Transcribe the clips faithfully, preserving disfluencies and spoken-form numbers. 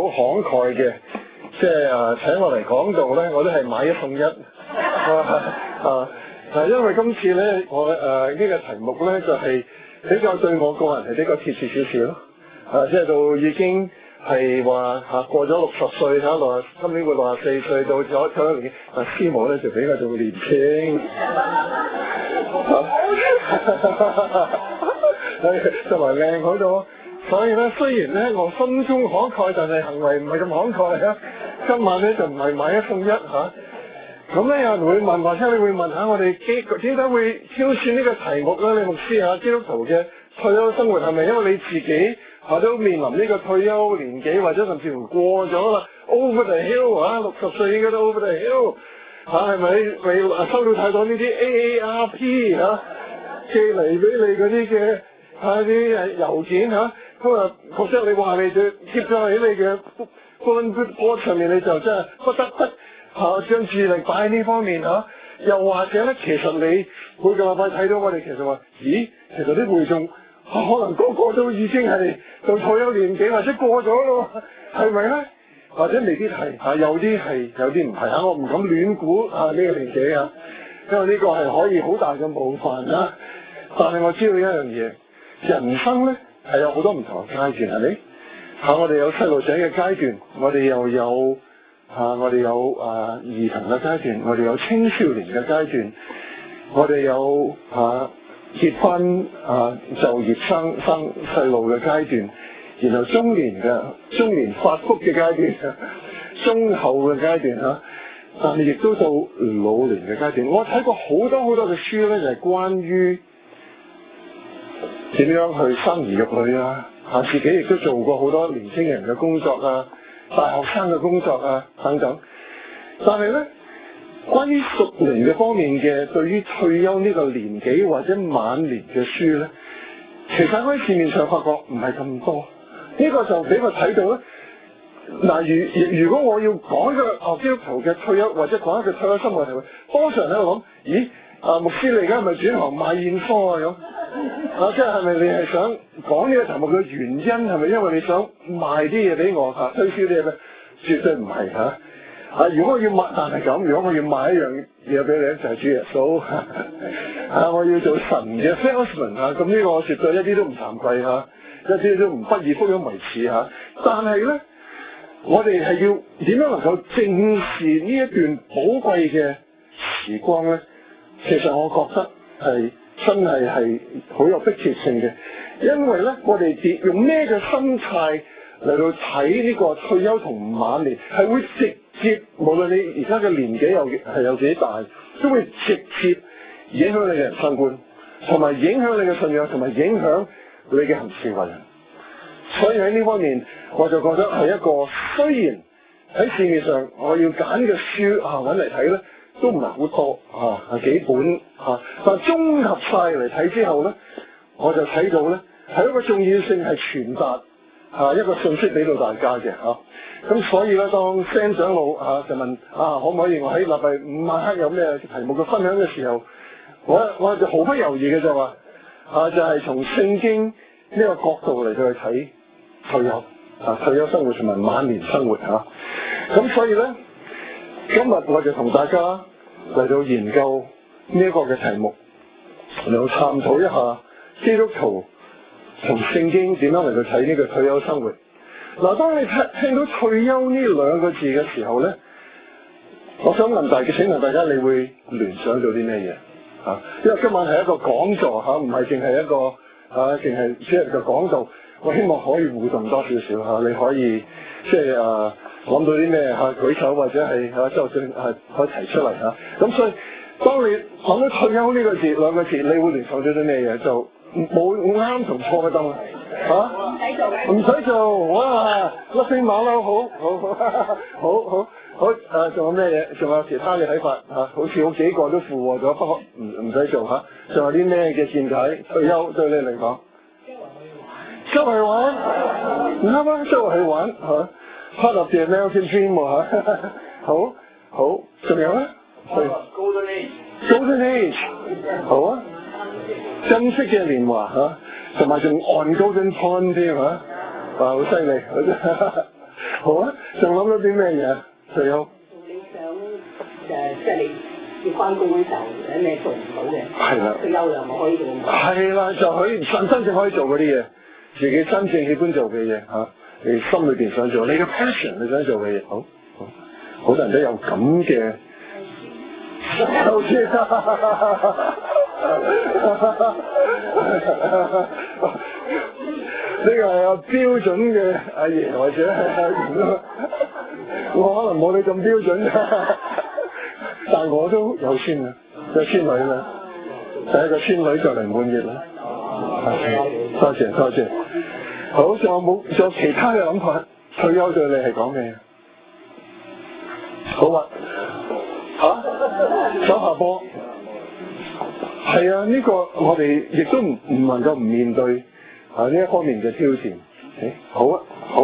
慷慨嘅，即係誒請我嚟講道咧，我都係買一送一啊啊！因為今次咧，我誒呢、呃這個題目咧就係、是、比較對我個人係比較貼切少少咯，啊，即係到已經係話嚇過咗六十歲嚇，六十今年會六十四歲到咗咗一年，啊，師母咧就比較仲年輕，同埋靚好多。所以咧，雖然咧我心中慷慨，但係行為唔係咁慷慨啊。今晚咧就唔係買一送一嚇。咁咧有人會問，或者你會問下我哋基點解會挑選呢個題目咧？你牧師下基督徒嘅退休生活係咪因為你自己嚇都面臨呢個退休年紀，或者甚至乎過咗啦 over the hill 啊，六十歲應該都 over the hill 嚇，係咪你收到太多呢啲 A A R P 嚇寄嚟俾你嗰啲嘅嚇啲誒郵件嚇？咁啊，覺得你話你就貼咗喺你嘅 bulletin board 上面，你就真係不得不嚇將注意力擺喺呢方面嚇、啊。又或者咧，其實你每個禮拜睇到我哋，其實話，咦，其實啲會眾、啊、可能個個都已經係到退休年紀，或者過咗咯，係咪咧？或者未必係嚇、啊，有啲係，有啲唔係嚇。我唔敢亂估啊呢、呢個年紀啊，因為呢個係可以好大嘅冒犯啦。但係我知道一樣嘢，人生咧。係有好多唔同嘅階段，係咪？嚇、啊，我哋有細路仔嘅階段，我哋又有嚇、啊，我哋有啊兒童嘅階段，我哋有青少年嘅階段，我哋有嚇、啊、結婚啊就業生生細路嘅階段，然後中年嘅中年發福嘅階段，中後嘅階段嚇、啊，但係亦都到老年嘅階段。我睇過好多好多嘅書咧，就係、是、關於點樣去生兒育女啊？嚇，自己亦都做過好多年輕人嘅工作啊，大學生嘅工作啊等等。但係咧，關於屬靈嘅方面嘅，對於退休呢個年紀或者晚年嘅書咧，其實喺市面上發覺唔係咁多。呢、這個就俾我睇到咧。嗱，如如果我要講一個啊基督徒嘅退休，或者講一個退休生活係咪？多數人喺度諗，咦？啊牧師你而家係咪轉行賣燕科啊咁？啊，即係係咪你係想講呢個題目嘅原因係咪因為你想賣啲嘢俾我嚇，推銷啲嘢咩？絕對唔係嚇。啊，如果我要賣，但係咁，如果我要賣一樣嘢俾你咧，就係主耶穌啊！我要做神嘅 salesman 啊！咁呢個我絕對一啲都唔慚愧嚇，一啲都唔不以福音為恥嚇。但係咧，我哋係要點樣能夠正視呢一段寶貴嘅時光咧？其實我覺得係。真係係好有迫切性嘅，因為咧，我哋跌用咩嘅心態嚟到睇呢個退休同晚年，係會直接無論你而家嘅年紀有係有幾大，都會直接影響你嘅人生觀，同埋影響你嘅信仰，同埋影響你嘅行事為人。所以喺呢方面，我就覺得係一個雖然喺市面上我要揀嘅書啊揾嚟睇咧。都唔係好多嚇，係幾本嚇，但係綜合晒嚟睇之後咧，我就睇到咧係一個重要性係傳達嚇一個信息俾到大家嘅嚇。咁所以咧，當 Sam 長老嚇就問啊，可唔可以我喺禮拜五晚黑有咩題目嘅分享嘅時候，我我就毫不猶豫嘅就話啊，就係從聖經呢個角度嚟到去睇退休啊，退休生活同埋晚年生活嚇。咁所以咧。今日我就同大家嚟到研究呢一個嘅題目，嚟到探討一下基督徒同聖經點樣嚟到睇呢個退休生活。嗱，當你聽聽到退休呢兩個字嘅時候咧，我想問大家，請問大家你會聯想到啲咩嘢啊？因為今晚係一個講座嚇，唔係淨係一個啊，淨係即係個講道。我希望可以互動多少少嚇，你可以即係啊。諗到啲咩嚇舉手或者係嚇就算係可以提出嚟嚇，咁所以當你諗到退休呢個字兩個字，你會聯想到啲咩嘢？就冇啱同錯嘅燈嚇，唔使做唔使做哇！甩飛馬騮好好好好好好誒，仲有咩嘢？仲有其他嘅睇法嚇？好似好幾個都附和咗，不過唔唔使做嚇。仲有啲咩嘅見解？退休對你嚟講，周圍玩，唔啱啊！周圍去玩嚇。Part of the American dream 喎嚇，好好，仲有咧？係 Golden Age，Golden Age，好啊，金色嘅年華嚇，同埋仲 on Golden Pond 添嚇，哇好犀利， 好啊，仲諗到啲咩嘢？退休。 你想誒，即係你要翻工嗰時候，有咩做唔到嘅？ 係啦。 退休又咪可以做到？ 係啦，就可以真真正可以做嗰啲嘢，自己真正喜歡做嘅嘢嚇，你心裏邊想做，你嘅 passion 你想做嘅嘢，好，好，好多人都有咁嘅。好似呢個係有標準嘅阿爺或者係阿爺，我可能冇你咁標準，但我都有孫啊，有孫女啦，第一個孫女就嚟滿月啦。多謝多謝。好，仲有冇仲有其他嘅諗法？退休對你係講咩？好啊。嚇、啊！手下波，係啊！呢、這個我哋亦都唔唔能夠唔面對啊呢一方面嘅挑戰。誒、欸，好啊，好。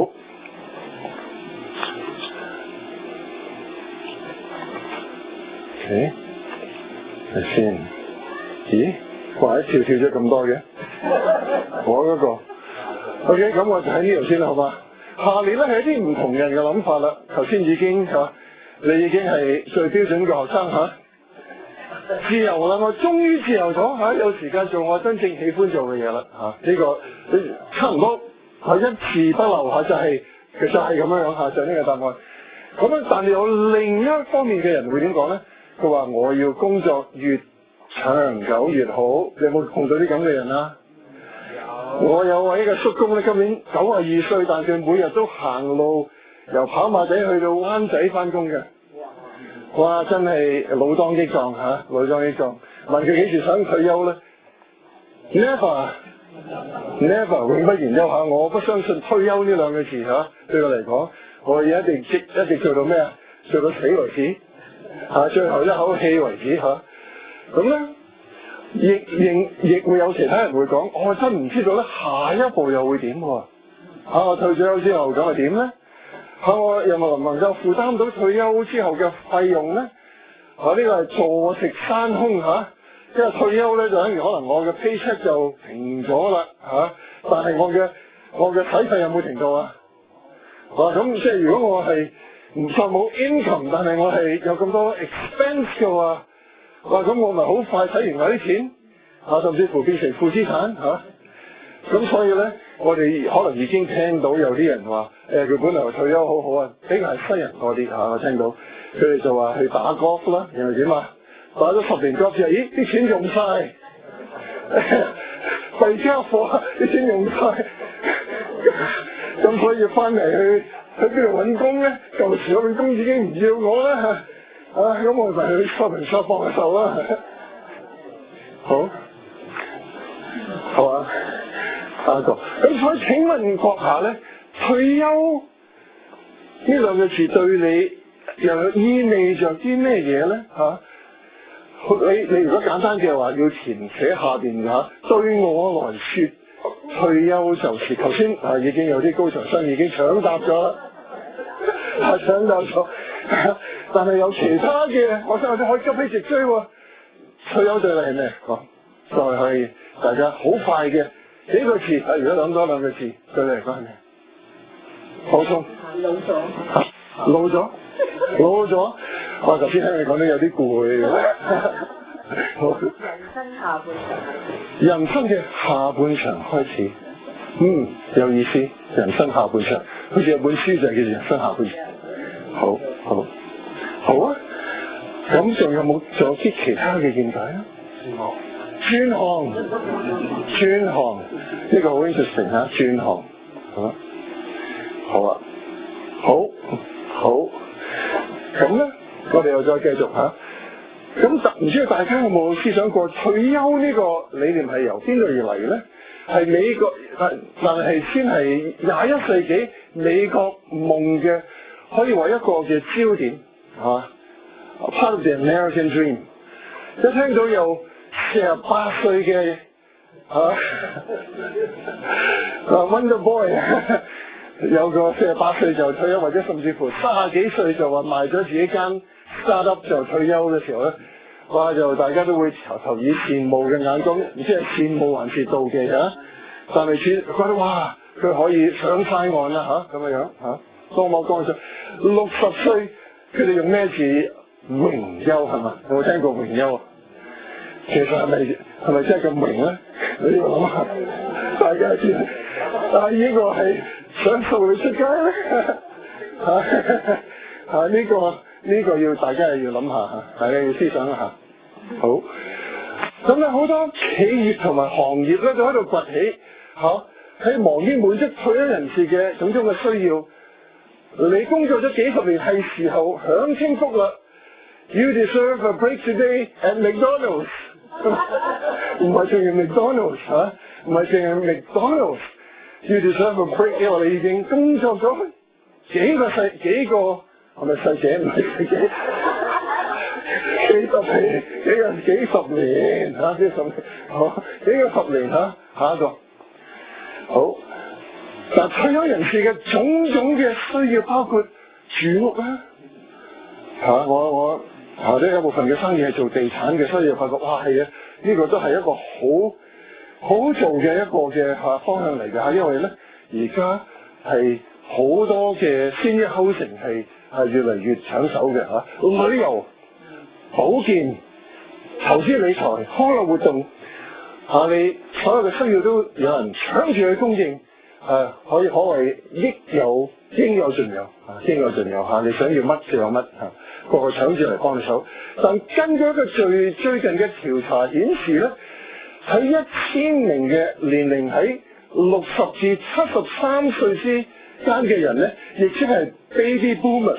誒，係先。咦？哇！一跳跳咗咁多嘅，我嗰、那個。OK，咁我就喺呢度先啦，好嘛？下年咧係一啲唔同人嘅諗法啦。頭先已經嚇。啊你已經係最標準嘅學生嚇、啊，自由啦！我終於自由咗嚇、啊，有時間做我真正喜歡做嘅嘢啦嚇。呢、這個差唔多係一字不留嚇，就係、是、其實係咁樣樣嚇，就呢、是、個答案。咁樣，但係有另一方面嘅人會點講咧？佢話我要工作越長久越好。你有冇碰到啲咁嘅人啊？有。我有位嘅叔公咧，今年九十二歲，但佢每日都行路。由跑馬地去到灣仔翻工嘅，哇！真係老當益壯嚇，老當益壯。問佢幾時想退休咧 ？Never，Never， 永不言休嚇。我不相信退休呢兩個字嚇、啊，對我嚟講，我而一定即一直做到咩啊？做到死為止嚇、啊，最後一口氣為止嚇。咁、啊、咧，亦亦亦會有其他人會講，我真唔知道咧，下一步又會點喎？嚇、啊！我退咗休之後咁係點咧？嚇！我又能唔能夠負擔到退休之後嘅費用咧？啊！呢、這個係坐食山空嚇，因為退休咧就等於可能我嘅 paycheck 就停咗啦嚇，但係我嘅我嘅使費有冇停到啊？啊咁即係如果我係唔錯冇 income，但係我係有咁多 expense 嘅話，哇、啊！咁我咪好快使完嗰啲錢啊，甚至乎變成負資產嚇。咁、啊、所以咧，我哋可能已經聽到有啲人話。誒佢本來退休好好啊，比較係西人多啲嚇，我聽到佢哋就話去打 golf 啦，然後點啊？打咗十年 golf 之後，咦啲錢用晒，弊家伙啲錢用晒，咁所以翻嚟去去邊度揾工咧？舊時嗰份工已經唔要我啦，啊咁我咪去 shopping shop 幫下手啦。好，好啊，下一個。咁所以請問閣下咧？退休呢兩個字對你又意味着啲咩嘢咧？嚇、啊，你你如果簡單嘅話，要填寫下邊嚇。對我來説，退休就是頭先啊已經有啲高材生已經搶答咗啦，係搶答咗。但係有其他嘅，我想我哋可以急起直追喎。退休對你係咩？講、啊，再係大家好快嘅幾個字。啊，如果諗多兩個字，對你嚟講係咩？補充，老咗，老咗，老咗。我頭先聽你講得有啲攰。好，人生下半場，人生嘅下半場開始，嗯，有意思。人生下半場，好似有本書就係叫做人生下半場。好，好，好啊。咁仲有冇仲有啲其他嘅見解啊？轉行，轉行，呢個好 interesting 嚇，轉行，嚇。好啊，好，好，咁咧，我哋又再繼續嚇。咁唔知道大家有冇思想過退休呢個理念係由邊度而嚟咧？係美國，但但係先係廿一世紀美國夢嘅，可以話一個嘅焦點嚇。Part of the American Dream。一聽到有四十八歲嘅嚇，啊 Wonder Boy。有個四十八歲就退休，或者甚至乎三十幾歲就話賣咗自己間 startup 就退休嘅時候咧，哇！就大家都會投投以羨慕嘅眼光，唔知係羨慕還是妒忌嚇。但係似覺得哇，佢可以上晒岸啦嚇咁嘅樣嚇。 多麼光彩。六十歲佢哋用咩字？榮休係嘛？有冇聽過榮休啊？其實係咪係咪真係咁榮咧？你要諗下，大家知啊？但係呢個係想掃你出街咧？嚇嚇呢個呢、呢個要大家係要諗下嚇，大家要思想一下。好，咁咧好多企業同埋行業咧就喺度崛起嚇，喺、啊、忙於滿足退休人士嘅種種嘅需要。你工作咗幾十年係時候享清福啦。You deserve a break today at McDonald's。唔係淨係 McDonald's 嚇，唔係淨係 McDonald's。You deserve a break，因為你已經工作咗幾個世幾個係咪世紀唔係世紀？幾十年幾個幾十年嚇，幾十年好幾個十年嚇，下一個好。嗱，退休人士嘅種種嘅需要包括住屋啦嚇，我我嚇呢有部分嘅生意係做地產嘅，所以發覺哇係啊，呢個都係一個好好做嘅一個嘅嚇方向嚟㗎嚇，因為咧而家係好多嘅senior housing係係越嚟越搶手嘅嚇，旅遊、保健、投資理財、康樂活動嚇，你所有嘅需要都有人搶住去供應。誒、啊、可以可謂益有應有盡有啊，應有盡有嚇、啊，你想要乜就有乜嚇，個、啊、個搶住嚟幫你手。但根據一個最最近嘅調查顯示咧，喺一千名嘅年齡喺六十至七十三歲之間嘅人咧，亦即係 baby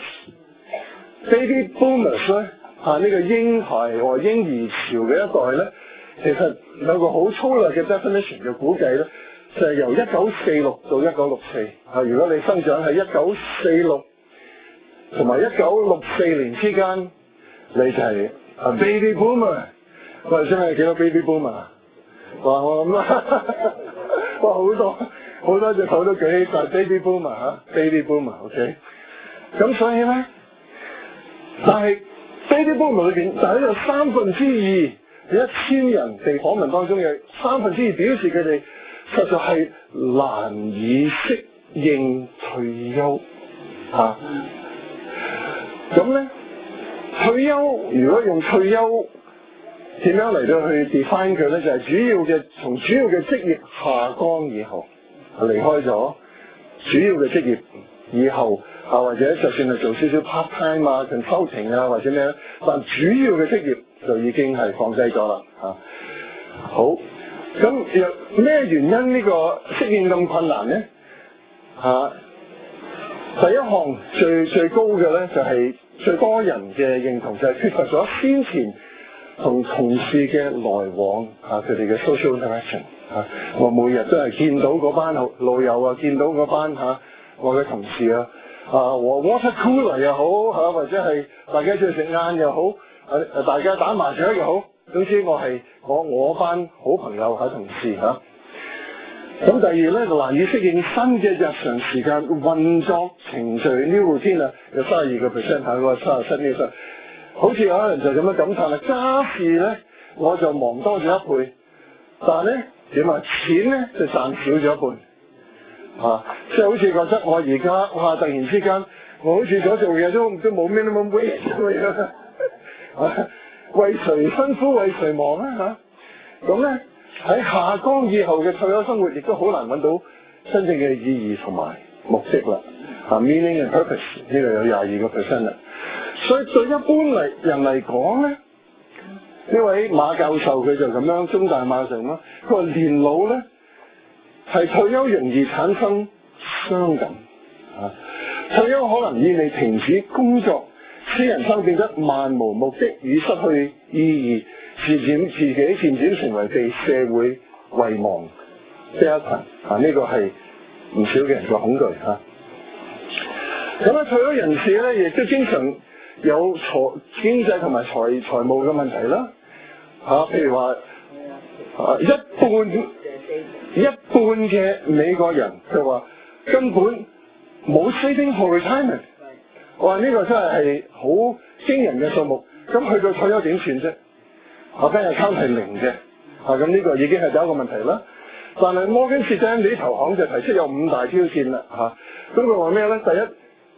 boomers，baby boomers 咧嚇呢個嬰孩和嬰兒潮嘅一代咧，其實有個好粗略嘅 definition 嘅估計咧。就係由一九四六到一九六四啊！如果你生長喺一九四六同埋一九六四年之間，你就係啊 baby boomer。我哋真係幾多 baby boomer 啊？哇！我諗啊，哇好多好多隻手都舉起晒 baby boomer 嚇、啊、，baby boomer，OK。咁所以咧，但係 baby boomer 裏邊，但係有三分之二有一千人被訪問當中嘅三分之二表示佢哋。實在係難以適應退休嚇，咁、啊、咧退休如果用退休點樣嚟到去 define 佢咧，就係、是、主要嘅從主要嘅職業下崗以後，離開咗主要嘅職業以後啊，或者就算係做少少 part time 啊、consulting 啊或者咩咧，但主要嘅職業就已經係放低咗啦嚇。好。咁咩原因呢個適應咁困難呢？嚇、啊，第一項最最高嘅咧就係、是、最多人嘅認同就係缺乏咗先前同同事嘅來往嚇，佢哋嘅 social interaction 嚇、啊。我每日都係見到嗰班老友啊，見到嗰班嚇我嘅同事啊，啊和 water cooler 又好嚇、啊，或者係大家出去食晏又好，啊大家打麻雀又好。總之我係我我班好朋友喺同事嚇，咁、啊、第二咧就難以適應新嘅日常時間運作程序 new routine 啊，有三十二個 percent 喺個三十七呢個，好似有人就咁樣感嘆啦，家事咧我就忙多咗一倍，但係咧點啊錢咧就賺少咗一半，嚇、啊，即係好似覺得我而家哇突然之間我好似所做嘢都都冇 minimum wage 咁樣。為誰辛苦為誰忙啊嚇！咁咧喺下崗以後嘅退休生活，亦都好難揾到真正嘅意義同埋目的啦嚇。Meaning and purpose 呢個有廿二個 percent 啦。所以對一般嚟人嚟講咧，呢位馬教授佢就咁樣，中大馬上啦，佢話年老咧係退休容易產生傷感嚇。退休可能意味停止工作。使人生變得漫無目的與失去意義，漸漸自己漸漸成為被社會遺忘嘅一群啊！呢個係唔少嘅人嘅恐懼嚇。咁啊，退休人士咧，亦都經常有財經濟同埋財財務嘅問題啦嚇。譬如話啊，一半一半嘅美國人佢話根本冇 saving for retirement。哇！呢、這個真係係好驚人嘅數目，咁去到退休點算啫？啊，跟日餐係零嘅，啊咁呢個已經係第一個問題啦。但係摩根士丹利投行就提出有五大挑戰啦，嚇、啊。咁佢話咩咧？第一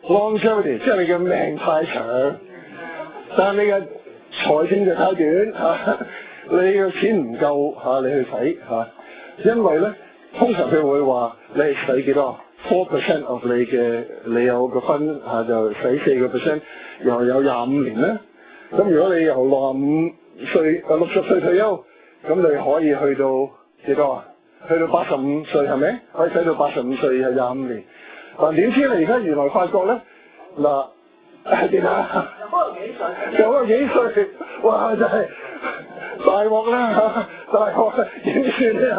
longevity， 即係你嘅命太長，但係你嘅財政就太短嚇、啊，你嘅錢唔夠嚇、啊，你去使嚇、啊，因為咧通常佢會話你係使幾多 four percent of 你嘅你有個分嚇、啊、就使四個 percent， 又有廿五年咧，咁如果你由六十五歲啊六十歲退休，咁你可以去到幾多啊？去到八十五歲係咪？可以使到八十五歲係廿五年。但點知你而家原來發覺咧嗱點啊？有個幾歲？哇！真係大鑊啦嚇！大鑊啦！點算咧？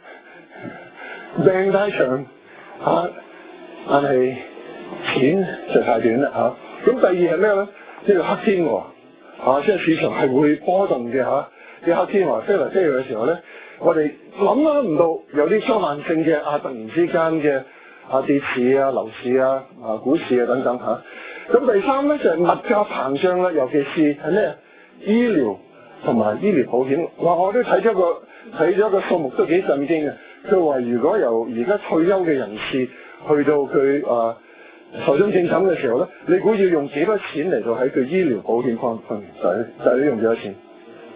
病太長嚇，但係錢就太短啦嚇。咁第二係咩咧？呢個黑天鵝嚇，即係市場係會波動嘅嚇。啲黑天鵝飛嚟飛去嘅時候咧，我哋諗都唔到有啲災難性嘅啊，突然之間嘅啊跌市啊、樓市啊、啊股市啊等等嚇。咁、啊、第三咧就係、是、物價膨脹啦，尤其是係咩？醫療同埋醫療保險。哇！我都睇咗個睇咗個數目都幾震驚嘅。佢話如果由而家退休嘅人士去到佢啊壽終正寢嘅時候咧，你估要用幾多錢嚟到喺佢醫療保險方面？就係就係用幾多錢？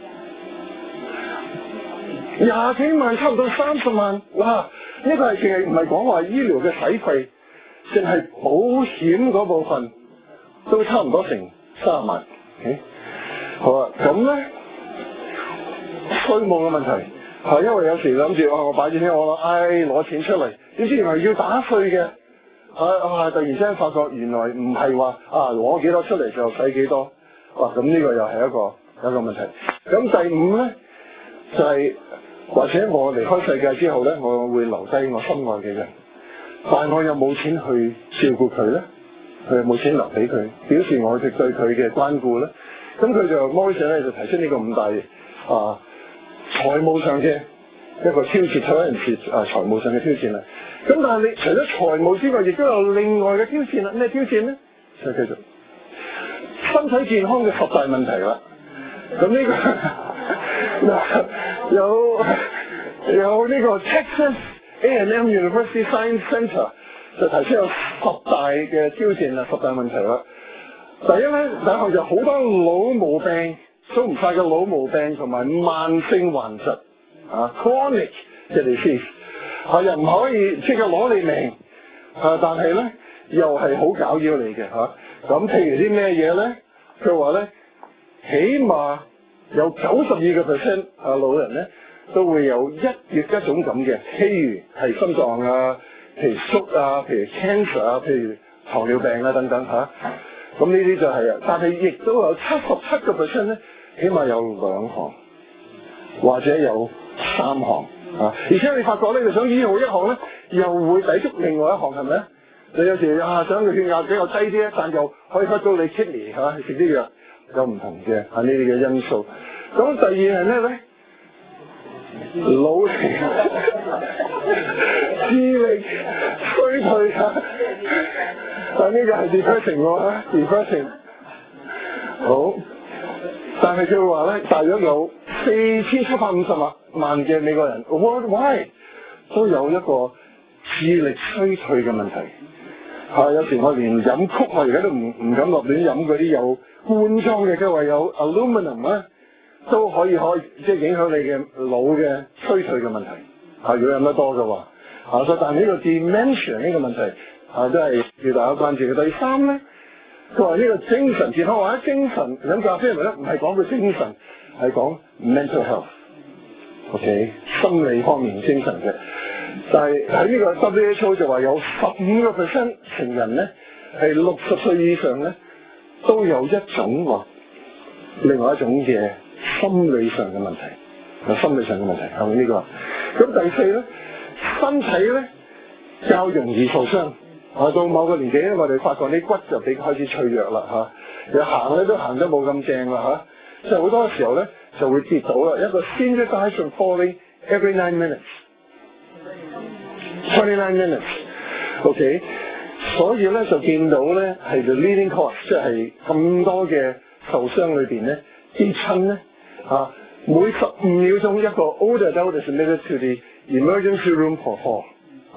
廿幾萬，差唔多三十萬，哇！呢個係淨係唔係講話醫療嘅使費，淨係保險嗰部分都差唔多成三十萬。Okay? 好啊，咁咧稅務嘅問題係因為有時諗住啊，我擺咗錢我唉攞錢出嚟，點知原來要打稅嘅，啊啊！突然之間發覺原來唔係話啊攞幾多出嚟就使幾多，哇！咁呢個又係一個一個問題。咁第五咧就係、是。或者我離開世界之後咧，我會留低我心愛嘅人，但我又冇錢去照顧佢咧，佢又冇錢留俾佢，表示我哋對佢嘅關顧咧。咁佢就 Morrison 咧就提出呢個五大啊財務上嘅一個挑戰，睇嗰陣時啊財務上嘅挑戰啦。咁但係你除咗財務之外，亦都有另外嘅挑戰啦。咩挑戰咧？就繼續身體健康嘅十大問題啦。咁呢、這個嗱有有呢個 Texas A and M University Science Center 就提出有十大嘅挑戰啦，十大問題啦。第一咧，大學就好多老毛病，數唔晒嘅老毛病同埋慢性患疾啊 ，chronic 嘅 disease 係又唔可以即刻攞你命啊，但係咧又係好攪擾你嘅嚇。咁、啊、譬如啲咩嘢咧？佢話咧。起碼有九十二個 percent 啊老人咧都會有一月一種咁嘅，譬如係心臟啊，譬如縮啊，譬如 cancer 啊，譬如糖尿病啊等等嚇。咁呢啲就係、是、啊，但係亦都有七十七個 percent 咧，起碼有兩項或者有三項啊。而且你發覺咧，你想醫好一項咧，又會抵觸另外一項，係咪？你有時啊想個血壓比較低啲，但又可以開到你 kidney 嚇，食啲藥。有唔同嘅啊呢啲嘅因素。咁第二係咩咧？老年智力衰退啊！但呢個係 depression 喎 depression。好，但係佢話咧，大約有四千七百五十萬萬嘅美國人 worldwide 都有一個智力衰退嘅問題。係、啊、有時我連飲曲我而家都唔唔敢落亂飲嗰啲有罐裝嘅，佢話有 aluminum 咧，都可以可以即係影響你嘅腦嘅衰退嘅問題。係、啊、如果飲得多嘅話，啊所以但係呢個 dementia 呢個問題啊都係要大家關注嘅。第三咧，佢話呢個精神健康或者精神飲咖啡係咪咧？唔係講佢精神，係講 mental health。OK， 心理方面精神嘅。但係喺呢個 W H O 就話有十五個 percent 成人咧係六十歲以上咧都有一種或另外一種嘅心理上嘅問題，有心理上嘅問題係咪呢個？咁第四咧，身體咧較容易受傷。啊，到某個年紀咧，我哋發覺啲骨就比較開始脆弱啦嚇，又行咧都行得冇咁正啦嚇，即係好多時候咧就會跌倒啦。一個 senior dies from falling every nine minutes。twenty-nine minutes，OK， 所以咧就見到咧係 the leading cause， 即係咁多嘅受傷裏邊咧跌親咧啊，每十五秒鐘一個 older adult is admitted to the emergency room for fall，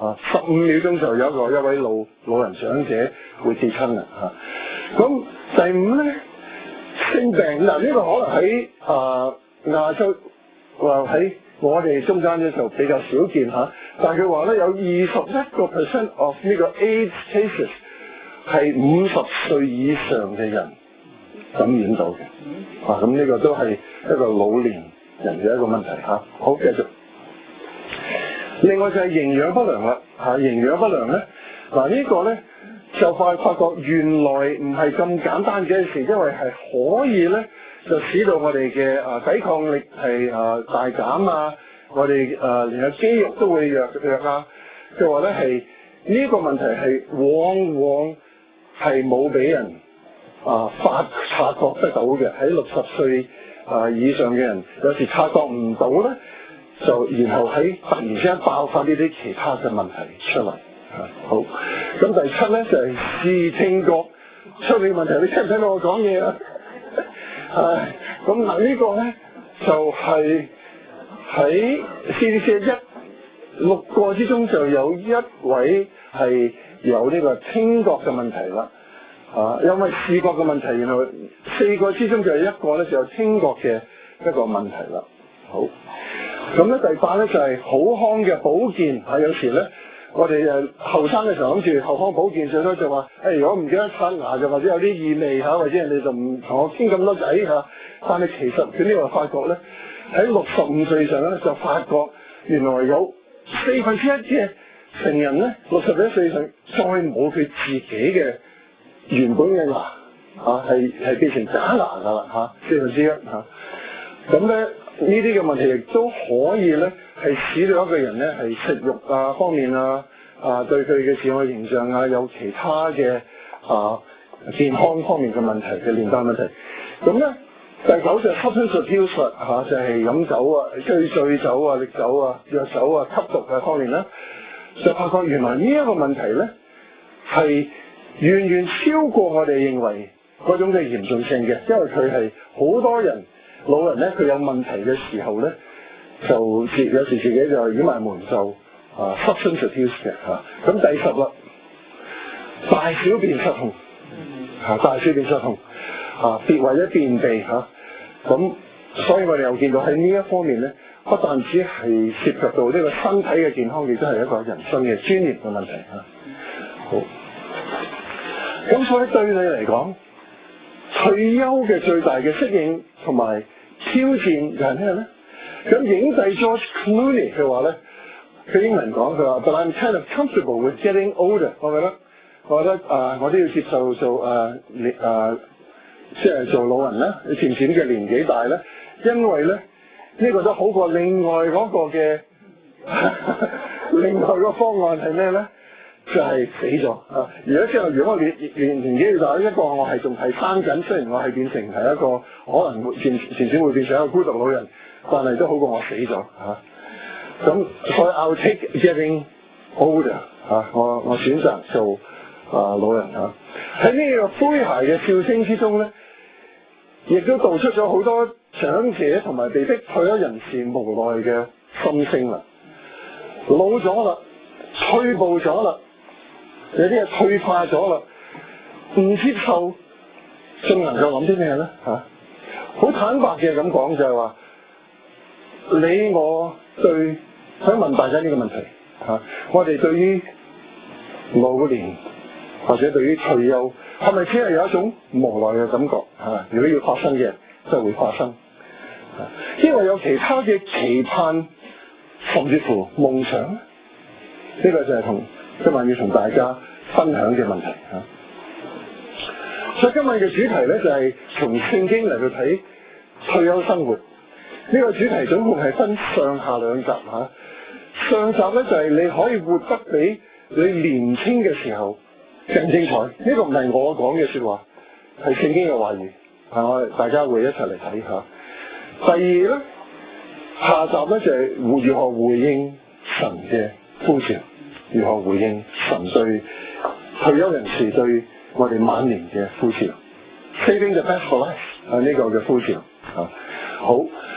啊，十五秒鐘就有一個一位老老人長者會跌親啦嚇。咁、啊、第五咧，性病嗱，呢個可能喺啊亞洲話喺我哋中間咧就比較少見嚇、啊，但係佢話咧有二十一個 percent of 呢個 AIDS cases 係五十歲以上嘅人感染到嘅，啊咁呢個都係一個老年人嘅一個問題嚇、啊。好，繼續。另外就係營養不良啦，嚇、啊、營養不良咧，嗱、啊這個、呢個咧就快發覺原來唔係咁簡單嘅事，因為係可以咧就使到我哋嘅啊抵抗力係啊大減啊，我哋啊連個肌肉都會弱弱啊。佢話咧係呢個問題係往往係冇俾人啊發察覺得到嘅，喺六十歲啊以上嘅人有時察覺唔到咧。就然後喺突然之間爆發呢啲其他嘅問題出嚟，啊好，咁第七咧就係、是、視聽覺出嚟問題，你聽唔聽到我講嘢啊？唉，咁嗱呢個咧就係喺 C D C 一六個之中就有一位係有呢個聽覺嘅問題啦，啊因為視覺嘅問題，然後四個之中就有一個咧就有聽覺嘅一個問題啦，好。咁咧第八咧就係、是、口腔嘅保健嚇，有時咧我哋誒後生嘅時候諗住口腔保健，最多就話誒、哎、如果唔記得刷牙就或者有啲異味嚇，或者人哋就唔同我傾咁多偈嚇。但係其實佢呢個發覺咧喺六十五歲上咧就發覺原來有四分之一嘅成人咧六十幾歲上再冇佢自己嘅原本嘅牙啊係係變成假牙㗎啦嚇，四分之一嚇。咁咧。呢啲嘅問題亦都可以咧，係使到一個人咧係食慾啊方面啊啊對佢嘅自我形象啊有其他嘅啊健康方面嘅問題嘅連帶問題。咁咧第九就係 substance abuse 嚇，就係飲酒啊、醉醉酒啊、烈酒啊、藥酒啊、吸毒嘅方面咧，就發覺原來呢一個問題咧係遠遠超過我哋認為嗰種嘅嚴重性嘅，因為佢係好多人。老人咧，佢有問題嘅時候咧，就自有時自己就掩埋門就啊 substance abuse 嘅嚇。咁第十啦，大小便失控嚇，大小便失控啊，別或者便秘嚇。咁、啊、所以我哋又見到喺呢一方面咧，不但止係涉及到呢個身體嘅健康，亦都係一個人生嘅尊嚴嘅問題嚇、啊。好，咁所以對你嚟講，退休嘅最大嘅適應同埋挑戰就係咩咧？咁影帝 George Clooney 佢話咧，佢英文講佢話 ，But I'm kind of comfortable with getting older。我覺得，我覺得啊、呃，我都要接受做啊，誒、呃，即、呃、係做老人啦，漸漸嘅年紀大咧，因為咧呢、這個都好過另外嗰個嘅，另外個方案係咩咧？就係死咗啊！如果之後，如果我年年年紀大，一個我係仲係生緊，雖然我係變成係一個可能會漸漸漸會變成一個孤獨老人，但係都好過我死咗嚇。咁、啊、所以 I'll take getting older 嚇、啊，我我選擇做啊老人嚇。喺呢個詼諧嘅笑聲之中咧，亦都道出咗好多長者同埋被逼退休人士無奈嘅心聲啦。老咗啦，退步咗啦。有啲嘢退化咗啦，唔接受，仲能夠諗啲咩咧？嚇、啊，好坦白嘅咁講就係話，你我對想問大家呢個問題嚇、啊，我哋對於老年或者對於退休，係咪只係有一種無奈嘅感覺嚇、啊？如果要發生嘅，就會發生。啊、因為有其他嘅期盼，甚至乎夢想，呢、這個就係同今晚要同大家分享嘅問題嚇、啊，所以今晚嘅主題咧就係、是、從聖經嚟去睇退休生活。呢、這個主題總共係分上下兩集嚇、啊。上集咧就係、是、你可以活得比你年輕嘅時候更精彩。呢、這個唔係我講嘅説話，係聖經嘅話語。係我大家會一齊嚟睇下。第二咧，下集咧就係、是、如何回應神嘅呼召。如何回應神對退休人士對我哋晚年嘅呼召 ？Saving the best for life 啊，呢個嘅呼召啊，好。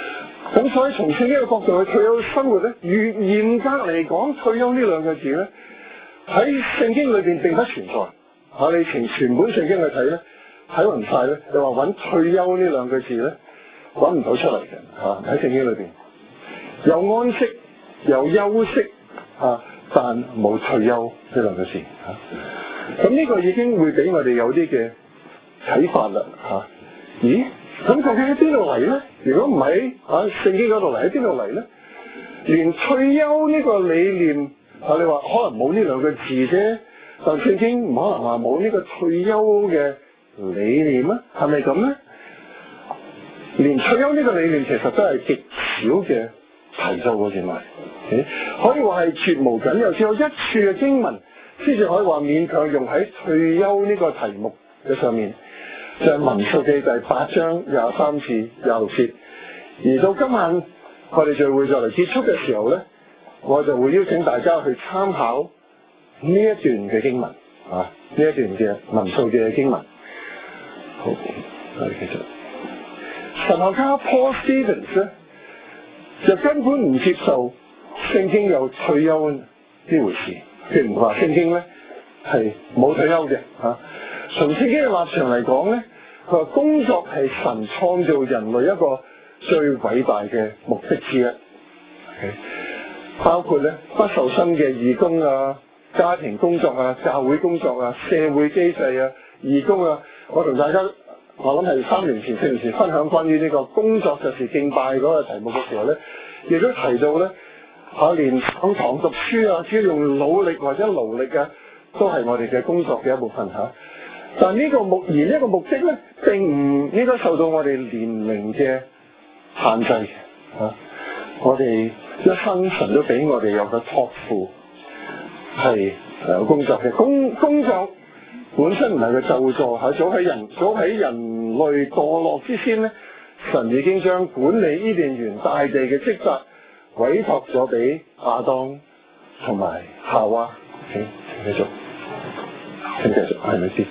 咁所以從聖經嘅角度去退休生活咧，越嚴格嚟講，退休呢兩個字咧喺聖經裏邊並不存在。嚇、啊，你從全本聖經去睇咧，睇勻晒咧，你話揾退休呢兩個字咧，揾唔到出嚟嘅嚇。喺、啊、聖經裏邊有安息，有休息嚇、啊，但冇退休呢兩個字嚇。咁、啊、呢個已經會俾我哋有啲嘅睇法啦嚇、啊。咦？咁究竟喺邊度嚟咧？如果唔喺啊聖經嗰度嚟，喺邊度嚟咧？連退休呢個理念啊，你話可能冇呢兩個字啫，但聖經唔可能話冇呢個退休嘅理念啊？係咪咁咧？連退休呢個理念其實都係極少嘅提到嘅，原來，可以話係絕無僅有，只有一處嘅經文先至可以話勉強用喺退休呢個題目嘅上面。就係民數記第八章廿三至廿六節，而到今晚我哋聚會就嚟結束嘅時候咧，我就會邀請大家去參考呢一段嘅經文啊，呢一段嘅民數記嘅經文。好，我哋繼續。神學家 Paul Stevens 咧，就根本唔接受聖經有退休呢回事，佢唔話聖經咧係冇退休嘅嚇。從聖經嘅立場嚟講咧，佢話工作係神創造人類一個最偉大嘅目的之一， okay? 包括咧不受薪嘅義工啊、家庭工作啊、教會工作啊、社會機制啊、義工啊。我同大家，我諗係三年前、四年前分享關於呢個工作就是敬拜嗰個題目嘅時候咧，亦都提到咧嚇，連上堂讀書啊，只要用努力或者勞力啊，都係我哋嘅工作嘅一部分嚇。但呢個目而呢個目的咧，並唔應該受到我哋年齡嘅限制嘅嚇、啊。我哋一生神都俾我哋有個託付，係有工作嘅工工作本身唔係個咒詛嚇。早喺人早喺人類墮落之先咧，神已經將管理伊甸園大地嘅職責委託咗俾亞當同埋夏娃。請請繼續，請繼續，係咪先？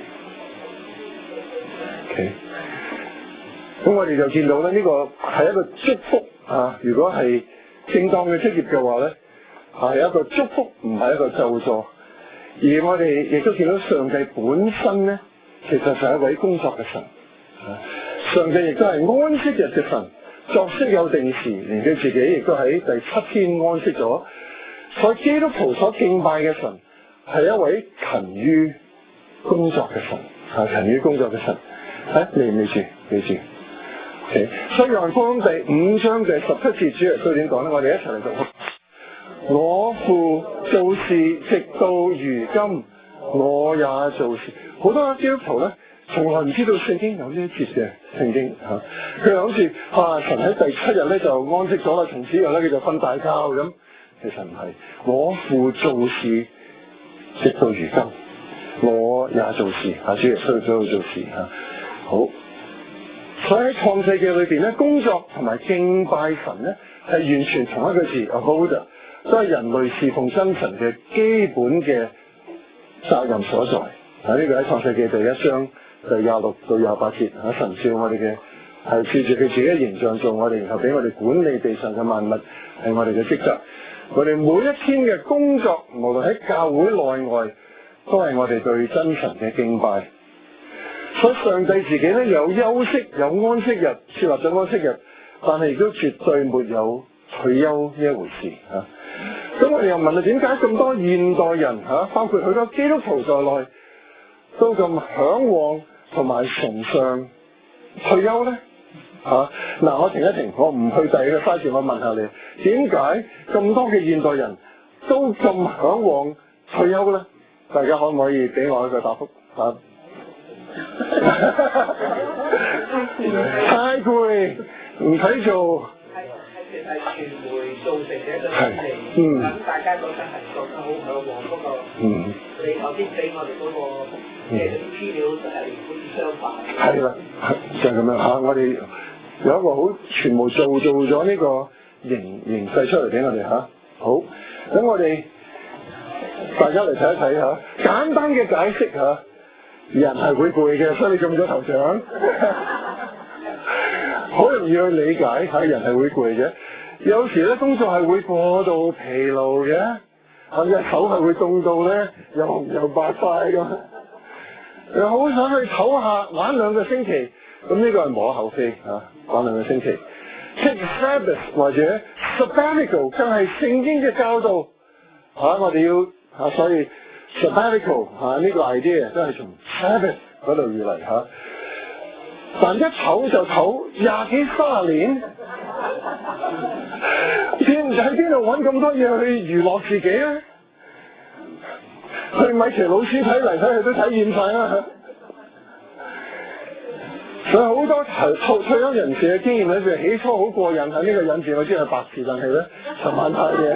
咁、okay. 我哋就見到咧，呢、這個係一個祝福啊！如果係正當嘅職業嘅話咧，係一個祝福，唔係一個咒詛。而我哋亦都見到上帝本身咧，其實就係一位工作嘅神。啊、上帝亦都係安息日嘅神，作息有定時，連佢自己亦都喺第七天安息咗。所以基督徒所敬拜嘅神係一位勤於工作嘅神，係、啊、勤於工作嘅神。誒，未未住，未住。Okay. 所以約翰福音第五章第十七節主耶穌點講咧？我哋一齊嚟讀。我父做事直到如今，我也做事。好多基督徒咧，從來唔知道聖經有呢一節嘅聖經嚇。佢諗住啊，神喺第七日咧就安息咗啦，從此以後咧佢就瞓大覺咁。其實唔係，我父做事直到如今，我也做事。啊，主耶穌都做事嚇。好，所以喺創世記裏邊咧，工作同埋敬拜神咧係完全同一個字 abode， 都係人類侍奉真神嘅基本嘅責任所在。啊，呢個喺創世記第一章第廿六到廿八節，啊，神召我哋嘅係照住佢自己嘅形象做我哋，然後俾我哋管理地上嘅萬物，係我哋嘅職責。我哋每一天嘅工作，無論喺教會內外，都係我哋對真神嘅敬拜。所以上帝自己咧有休息有安息日，設立咗安息日，但係亦都絕對沒有退休呢一回事嚇。咁、啊、我哋又問啦，點解咁多現代人嚇、啊，包括許多基督徒在內，都咁嚮往同埋崇尚退休咧嚇？嗱、啊，我停一停，我唔去第二個階段，我問下你，點解咁多嘅現代人都咁嚮往退休咧？大家可唔可以俾我一個答覆啊？太攰，唔使做。 係係係傳媒造成嘅一個問題。 嗯。 咁大家覺得係覺得好向往嗰個。嗯。你頭先俾我哋嗰個嘅資料就係好似相反。係啦，就係咁樣嚇。我哋有一個好傳媒造造咗呢個形形勢出嚟俾我哋嚇。好，咁我哋大家嚟睇一睇嚇，簡單嘅解釋嚇。人係會攰嘅，所以你中咗頭獎。好容容易去理解嚇，人係會攰嘅。有時咧工作係會過度疲勞嘅，嚇隻手係會凍到咧又紅又白曬咁。又好想去唞下玩兩個星期，咁呢個係無可厚非嚇，玩兩個星期。Take Sabbath 或者 Sabbatical 更係聖經嘅教導嚇，我哋要嚇，所以 Sabbatical 嚇呢個 idea 都係從 Sabbath 嗰度而嚟嚇。但一唞就唞廿幾三十年，邊喺邊度揾咁多嘢去娛樂自己咧？去米奇老師睇嚟睇去都睇厭晒啦。所以好多退退休人士嘅經驗咧，就起初好過癮，喺呢個引字我知係白字，但係咧尋晚太夜，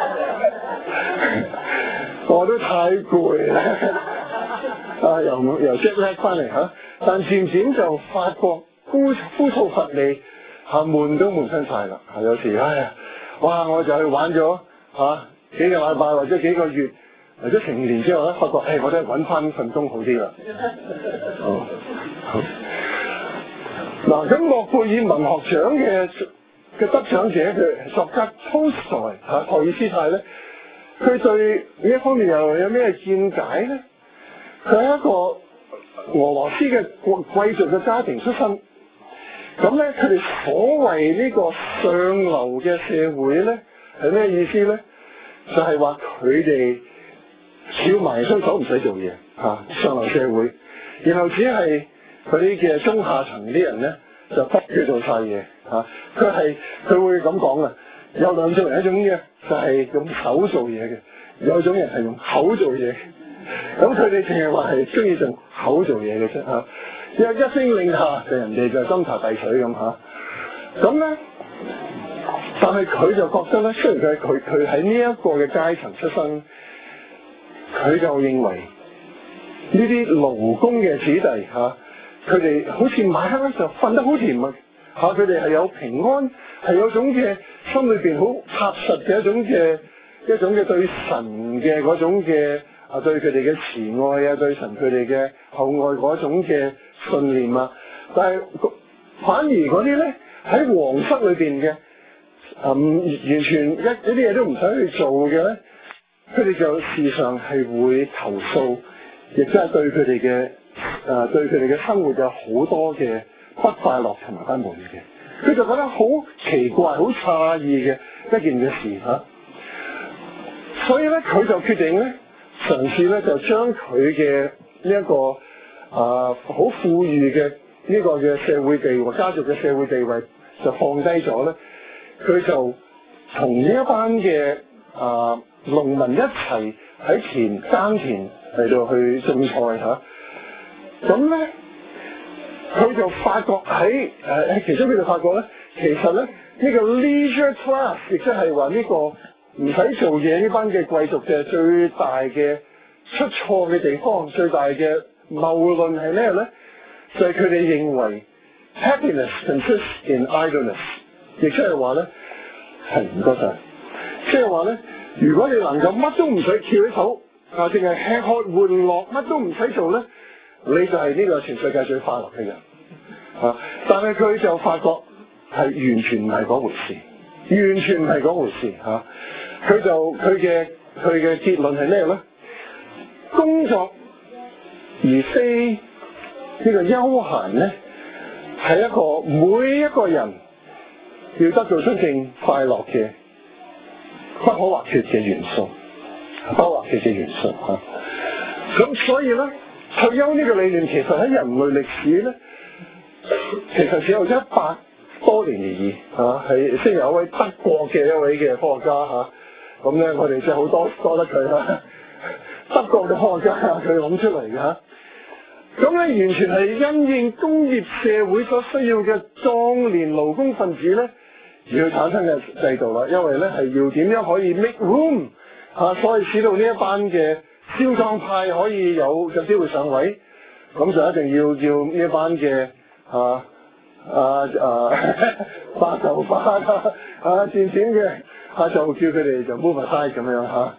我都太攰啦。啊，由由 jet lag 翻嚟嚇，但漸漸就發覺枯枯燥乏味嚇，悶都悶親晒啦嚇。有時唉呀，哇！我就去玩咗嚇、啊、幾個禮拜或者幾個月，或者成年之後咧，發覺誒、哎、我都係揾翻份工好啲啦。哦，好。嗱，咁諾貝爾文學獎嘅嘅得獎者佢作家托斯泰嚇托爾斯泰咧，佢對呢一方面又有咩見解咧？佢係一個俄羅斯嘅貴貴族嘅家庭出身，咁咧佢哋所謂呢個上流嘅社會咧係咩意思咧？就係話佢哋翹埋雙手唔使做嘢嚇，上流社會，然後只係佢啲嘅中下層啲人咧就不佢做晒嘢嚇。佢係佢會咁講啊，有兩種人，一種嘅就係用手做嘢嘅，有種人係用口做嘢。咁佢哋淨係話係中意用口做嘢嘅啫嚇，一一聲令下，就人哋就斟茶遞水咁嚇。咁咧，但係佢就覺得咧，雖然佢佢佢喺呢一個嘅階層出身，佢就認為呢啲勞工嘅子弟嚇，佢哋好似晚黑咧就瞓得好甜蜜嚇，佢哋係有平安，係有種嘅心裏邊好踏實嘅一種嘅一種嘅對神嘅嗰種嘅。啊！對佢哋嘅慈愛啊，對神佢哋嘅厚愛嗰種嘅信念啊，但係反而嗰啲咧喺皇室裏邊嘅，啊、嗯、完全一一啲嘢都唔使去做嘅咧，佢哋就時常係會投訴，亦都係對佢哋嘅啊對佢哋嘅生活有好多嘅不快樂同埋不滿嘅，佢就覺得好奇怪、好詫異嘅一件嘅事嚇、啊，所以咧佢就決定咧。嘗試咧就將佢嘅呢一個啊好、呃、富裕嘅呢個嘅社會地位、家族嘅社會地位就放低咗咧，佢就同呢一班嘅啊農民一齊喺田耕田嚟到去種菜嚇。咁咧佢就發覺喺誒喺其中佢就發覺咧，其實咧呢、呢個 leisure class 亦即係話呢個。唔使做嘢呢班嘅貴族嘅最大嘅出錯嘅地方，最大嘅謬論係咩咧？就係佢哋認為 happiness consists in idleness， 亦即係話咧係唔該晒，即係話咧，如果你能夠乜都唔使翹起手，啊，淨係吃喝玩樂，乜都唔使做咧，你就係呢個全世界最快樂嘅人。啊！但係佢就發覺係完全唔係嗰回事，完全唔係嗰回事嚇。佢就佢嘅佢嘅結論係咩咧？工作而非呢個休閒咧，係一個每一個人要得到真正快樂嘅不可或缺嘅元素，不可或缺嘅元素嚇。咁所以咧，退休呢個理念其實喺人類歷史咧，其實只有一百多年而已嚇。係先有一位德國嘅一位嘅科學家嚇。咁咧，我哋真係好多多得佢啦，德國嘅科學家佢諗出嚟嘅嚇。咁咧，完全係因應工業社會所需要嘅壯年勞工分子咧，而去產生嘅制度啦。因為咧係要點樣可以 make room 嚇，所以使到呢一班嘅少壯派可以有有機會上位，咁就一定要要呢一班嘅嚇啊啊白頭髮啊啊漸漸嘅。啊！就叫佢哋就 move aside 咁樣嚇，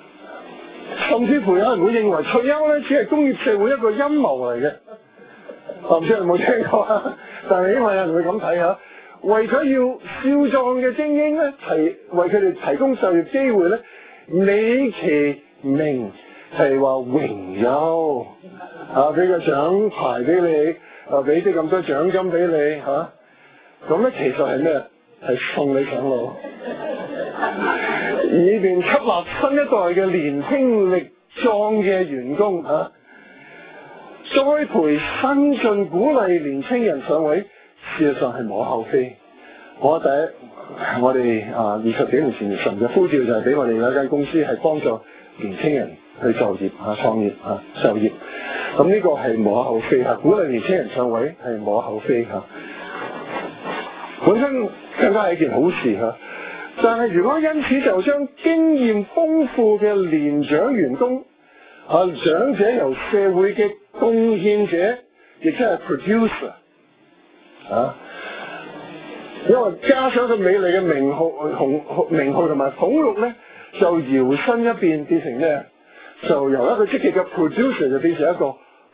甚至乎有人會認為退休咧只係工業社會一個陰謀嚟嘅， 我唔知你有冇聽過啊？但係因為有人會咁睇下，為咗要少壯嘅精英咧，提為佢哋提供就業機會咧，美其名係話榮耀啊，俾個獎牌俾你，啊俾啲咁多獎金俾你嚇，咁咧其實係咩？係送你上路，以便吸納新一代嘅年輕力壯嘅員工啊，栽培新進，鼓勵年輕人上位，事實上係無可厚非。我第一，我哋啊二十幾年前神嘅呼召就係俾我哋有一間公司係幫助年輕人去就業啊、創業啊、就業。咁呢個係無可厚非嚇，鼓勵年輕人上位係無可厚非嚇。本身更加係一件好事嚇，但係如果因此就將經驗豐富嘅年長員工啊，長者由社會嘅貢獻者，亦即係 producer 啊，因為加上個美麗嘅名號、紅名號同埋俸祿咧，就搖身一變變成咩？就由一個積極嘅 producer 就變成一個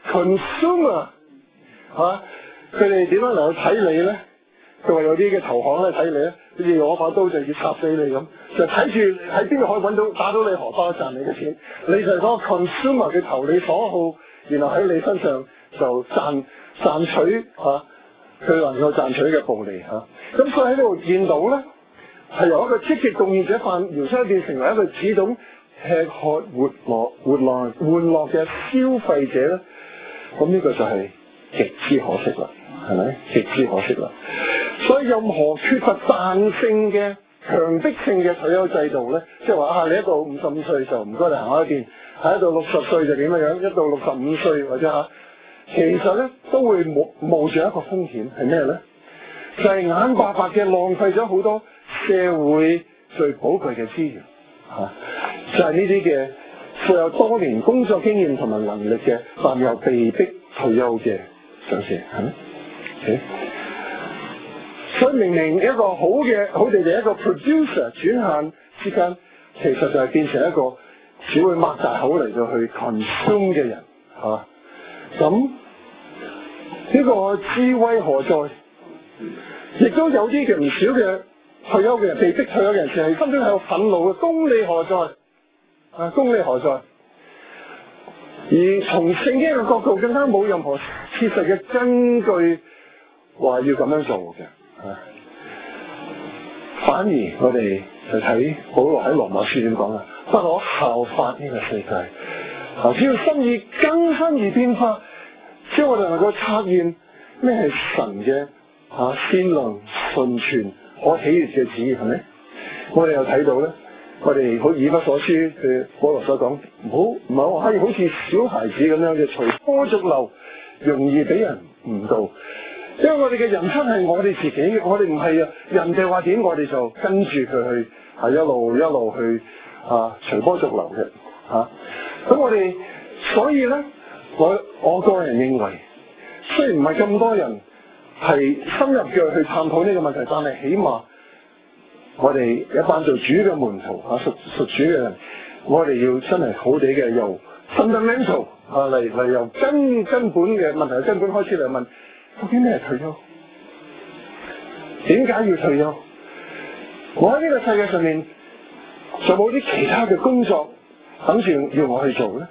consumer 嚇，佢哋點樣嚟去睇你咧？佢話有啲嘅投行咧睇你咧，好似攞把刀就要插死你咁，就睇住喺邊度可以揾到打到你荷包賺你嘅錢，你就係嗰個 consumer 嘅投你所好，然後喺你身上就賺賺取嚇佢能夠賺取嘅暴利嚇。咁、啊、所以喺呢度見到咧，係由一個積極貢獻者泛搖身一變成為一個只懂吃喝活樂活樂玩樂嘅消費者咧，咁呢個就係極之可惜啦，係咪？極之可惜啦。所以任何缺乏彈性嘅強迫性嘅退休制度咧，即係話啊，你一到五十五歲就唔該你行開一邊，喺一到六十歲就點樣樣，一到六十五歲或者嚇，其實咧都會冒冒住一個風險係咩咧？就係、是、眼白白嘅浪費咗好多社會最寶貴嘅資源嚇、啊，就係呢啲嘅富有多年工作經驗同埋能力嘅，但又被逼退休嘅上司，係咪？Okay? 所以明明一個好嘅好地地一個 producer 轉眼之間，其實就係變成一個只會擘大口嚟到去 consume 嘅人嚇。咁、啊、呢個智慧何在？亦都有啲嘅唔少嘅退休嘅人，被逼退休嘅人，其實心中係有憤怒嘅，公理何在？啊，公理何在？而從聖經嘅角度，更加冇任何切實嘅根據話要咁樣做嘅。啊、反而我哋就睇保羅喺羅馬書點講啊，不可效法呢個世界，啊，只要心意更新而變化，只要我哋能夠察驗咩係神嘅啊善良純全可喜悅嘅旨意，係咪？我哋又睇到咧，我哋好以弗所書嘅保羅所講，唔好唔係話可以好似小孩子咁樣嘅隨波逐流，容易俾人誤導。因為我哋嘅人生係我哋自己，我哋唔係啊人哋話點，我哋就跟住佢去，係一路一路去啊隨波逐流嘅嚇。咁、啊、我哋所以咧，我我個人認為，雖然唔係咁多人係深入嘅去探討呢個問題，但係起碼我哋一班做主嘅門徒啊，屬屬主嘅人，我哋要真係好地嘅由 fundamental 啊嚟嚟由根根本嘅問題根本開始嚟問。究竟咩係退休？點解要退休？我喺呢個世界上面，仲冇啲其他嘅工作等住要我去做咧？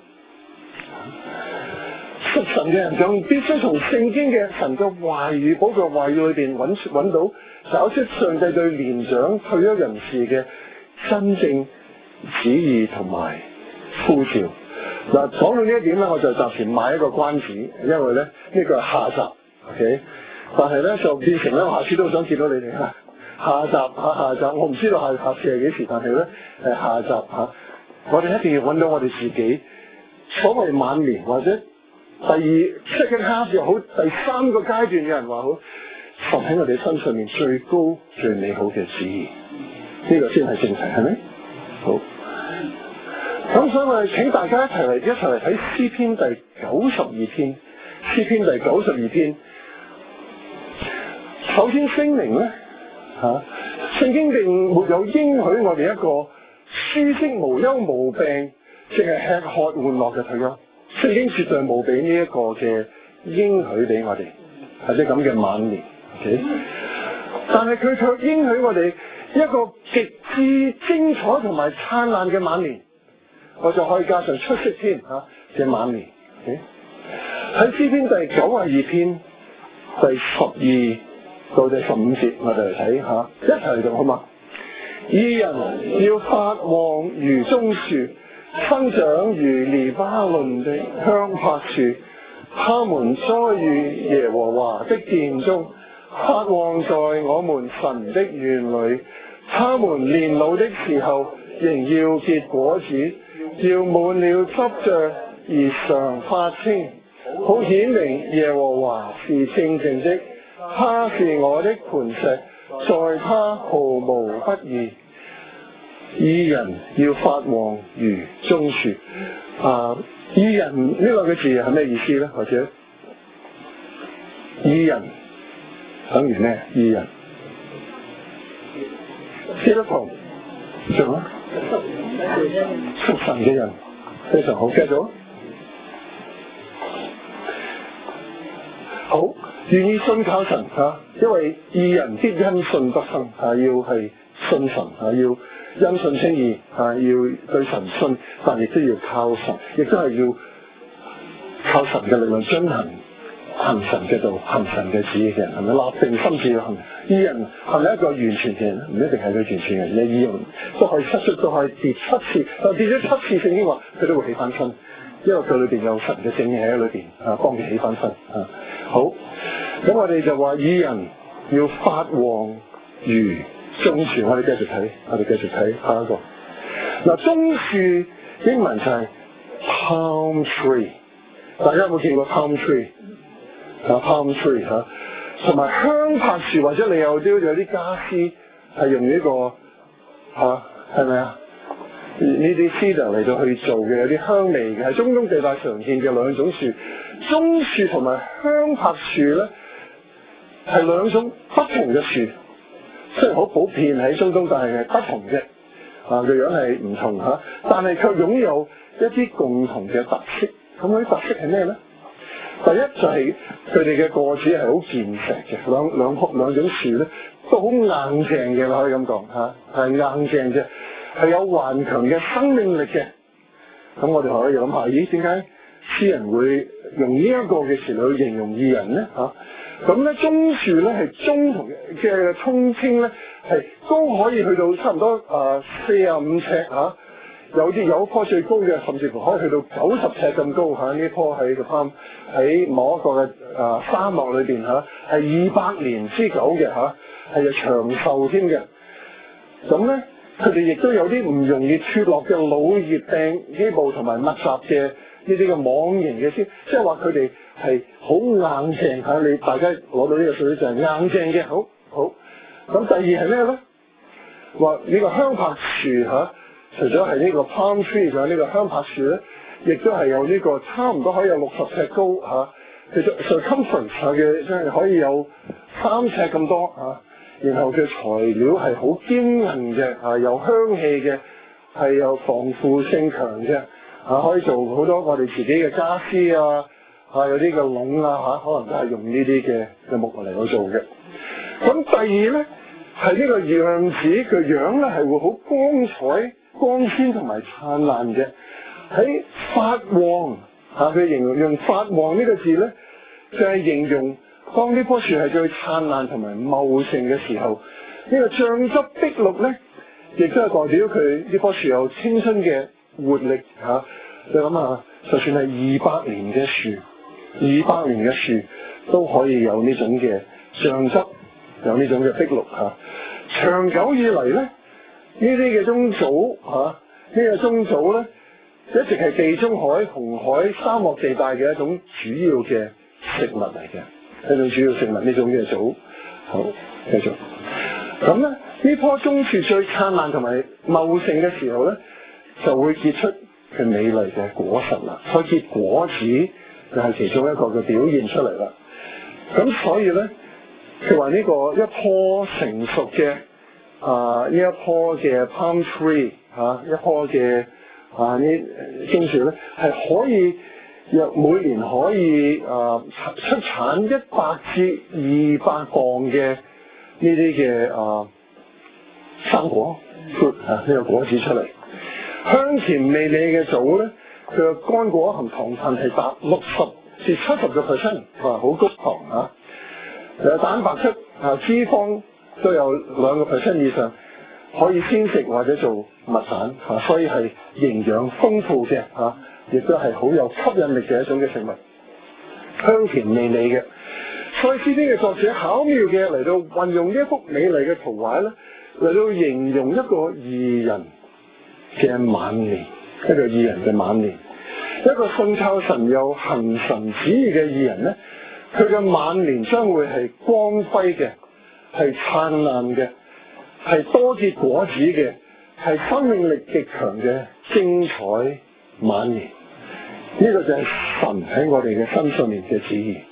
屬神嘅人就必須從聖經嘅神嘅話語、寶貴話語裏邊揾揾到找出上帝對年長退休人士嘅真正旨意同埋呼召。嗱，講到呢一點咧，我就暫時賣一個關子，因為咧呢、呢個係下集。OK，但係咧就變成咧，我下次都想見到你哋嚇。下集嚇下集，我唔知道下下次係幾時，但係咧誒下集嚇、啊，我哋一定要揾到我哋自己所謂晚年或者第二 second half 又好，第三個階段嘅人話好，放喺我哋身上面最高最美好嘅旨意，呢、這個先係正題，係咪？好。咁所以我哋請大家一齊嚟一齊嚟睇詩篇第九十二篇，詩篇第九十二篇。首先聲明咧，嚇、啊，聖經並沒有應許我哋一個舒適無憂無病，淨係吃喝玩樂嘅退休。聖經絕對冇俾呢一個嘅應許俾我哋，係啲咁嘅晚年。Okay? 但係佢卻應許我哋一個極致精彩同埋燦爛嘅晚年，我就可以加上出色添嚇嘅晚年。喺、okay? 詩篇第九十二篇第十二到第十五節，我哋嚟睇下，一齊嚟讀好嘛？義人要發旺如棕樹，生長如黎巴嫩的香柏樹，他們栽於耶和華的殿中，發旺在我們神的園裏。他們年老的時候仍要結果子，要滿了汁醬而常發青，好顯明耶和華是正直的，他是我的磐石，在他毫無不義。義人要發旺如棕樹。啊，義人呢兩個字係咩意思咧？或者義人等於咩？義人基督徒，仲啊，屬神嘅人，非常好。繼續。好，願意信靠神嚇、啊，因為義人必因信得生嚇、啊，要係信神嚇、啊，要因信稱義嚇，要對神信，但亦都要靠神，亦都係要靠神嘅力量遵行行神嘅道，行神嘅旨意嘅人，係咪立定心志去行？義人係咪一個完全嘅人？唔一定係個完全嘅人，義人都可以失足，都可以跌七次，但跌咗七次聖經話佢都會起翻身，因為佢裏邊有神嘅正義喺裏邊啊，幫佢起翻身啊。好，咁我哋就話義人要發旺如棕樹，我哋繼續睇，我哋繼續睇下一個。嗱，棕樹英文就係 palm tree， 大家有冇見過 palm tree？ 啊 palm tree 嚇、啊，同埋香柏樹，或者你有啲有啲家私係用呢、這個嚇係咪啊？呢啲 cedar 嚟到去做嘅，有啲香味嘅，係中東地帶常見嘅兩種樹。棕樹同埋香柏樹咧係兩種不同嘅樹。雖然好普遍喺中東，但係係不同嘅，啊個樣係唔同嚇，但係卻擁有一啲共同嘅特色。咁嗰啲特色係咩咧？第一就係佢哋嘅個子係好健碩嘅，兩兩棵兩種樹咧都好硬淨嘅，可以咁講嚇，係硬淨嘅，係有頑強嘅生命力嘅。咁我哋可以諗下，咦點解詩人會用呢一個嘅詞嚟去形容義人咧嚇？咁咧棕樹咧係棕同嘅通稱咧係都可以去到差唔多誒四十五尺嚇，有啲有一棵最高嘅，甚至乎可以去到九十尺咁高嚇。呢、啊、棵喺個潘喺某一個嘅誒、呃、沙漠裏邊嚇，係二百年之久嘅嚇，係有長壽添嘅。咁咧佢哋亦都有啲唔容易脫落嘅老葉柄基部同埋密集嘅呢啲嘅網形嘅先，即係話佢哋係好硬淨嚇。你大家攞到呢個水就係硬淨嘅，好好。咁第二係咩咧？話呢個香柏樹嚇、啊，除咗係呢個 palm tree，仲有呢個香柏樹咧，亦都係有呢個差唔多可以有六十尺高嚇、啊，其實 circumference 嘅即係可以有三尺咁多嚇、啊。然後嘅材料係好堅韌嘅嚇，有香氣嘅，係有防腐性強嘅。嚇、啊、可以做好多我哋自己嘅家私啊，嚇、啊、有啲嘅籠啊嚇、啊，可能都係用呢啲嘅嘅木嚟去做嘅。咁第二咧係呢個樣子嘅樣咧係會好光彩、光鮮同埋燦爛嘅。喺發旺嚇，佢、啊、形容用發旺呢個字咧，就係、是、形容當呢棵樹係最燦爛同埋茂盛嘅時候，呢、這個醬汁碧綠咧，亦都係代表佢呢棵樹有青春嘅活力嚇、啊。你諗下，就算係二百年嘅樹，二百年嘅樹都可以有呢種嘅醬汁，有呢種嘅碧綠嚇。長久以嚟咧，呢啲嘅棕棗嚇，呢、這個棕棗咧一直係地中海、紅海沙漠地帶嘅一種主要嘅食物嚟嘅，一種主要食物呢種嘅棗。好，繼續。咁咧，呢棵棕樹最燦爛同埋茂盛嘅時候咧，就會結出佢美麗嘅果實啦。所以結果子就係其中一個嘅表現出嚟啦。咁所以咧，佢話呢個一棵成熟嘅啊呢一棵嘅 palm tree 嚇、啊，一棵嘅啊呢棕樹咧係可以約每年可以誒、呃、出產一百至二百磅嘅呢啲嘅誒生果 fruit 啊呢個果子出嚟。香甜味美嘅棗咧，佢嘅乾果含糖分係達六十至七十個 percent， 啊好高糖啊！有蛋白質啊脂肪都有兩個 percent 以上，可以鮮食或者做蜜餞啊，所以係營養豐富嘅啊，亦都係好有吸引力嘅一種嘅食物，香甜味美嘅。所以詩篇嘅作者巧妙嘅嚟到運用呢一幅美麗嘅圖畫咧，嚟到形容一個義人嘅晚年，一個義人嘅晚年，一個信靠神又行神旨意嘅義人咧，佢嘅晚年將會係光輝嘅，係燦爛嘅，係多結果子嘅，係生命力極強嘅精彩晚年。呢、這個就係神喺我哋嘅身上面嘅旨意。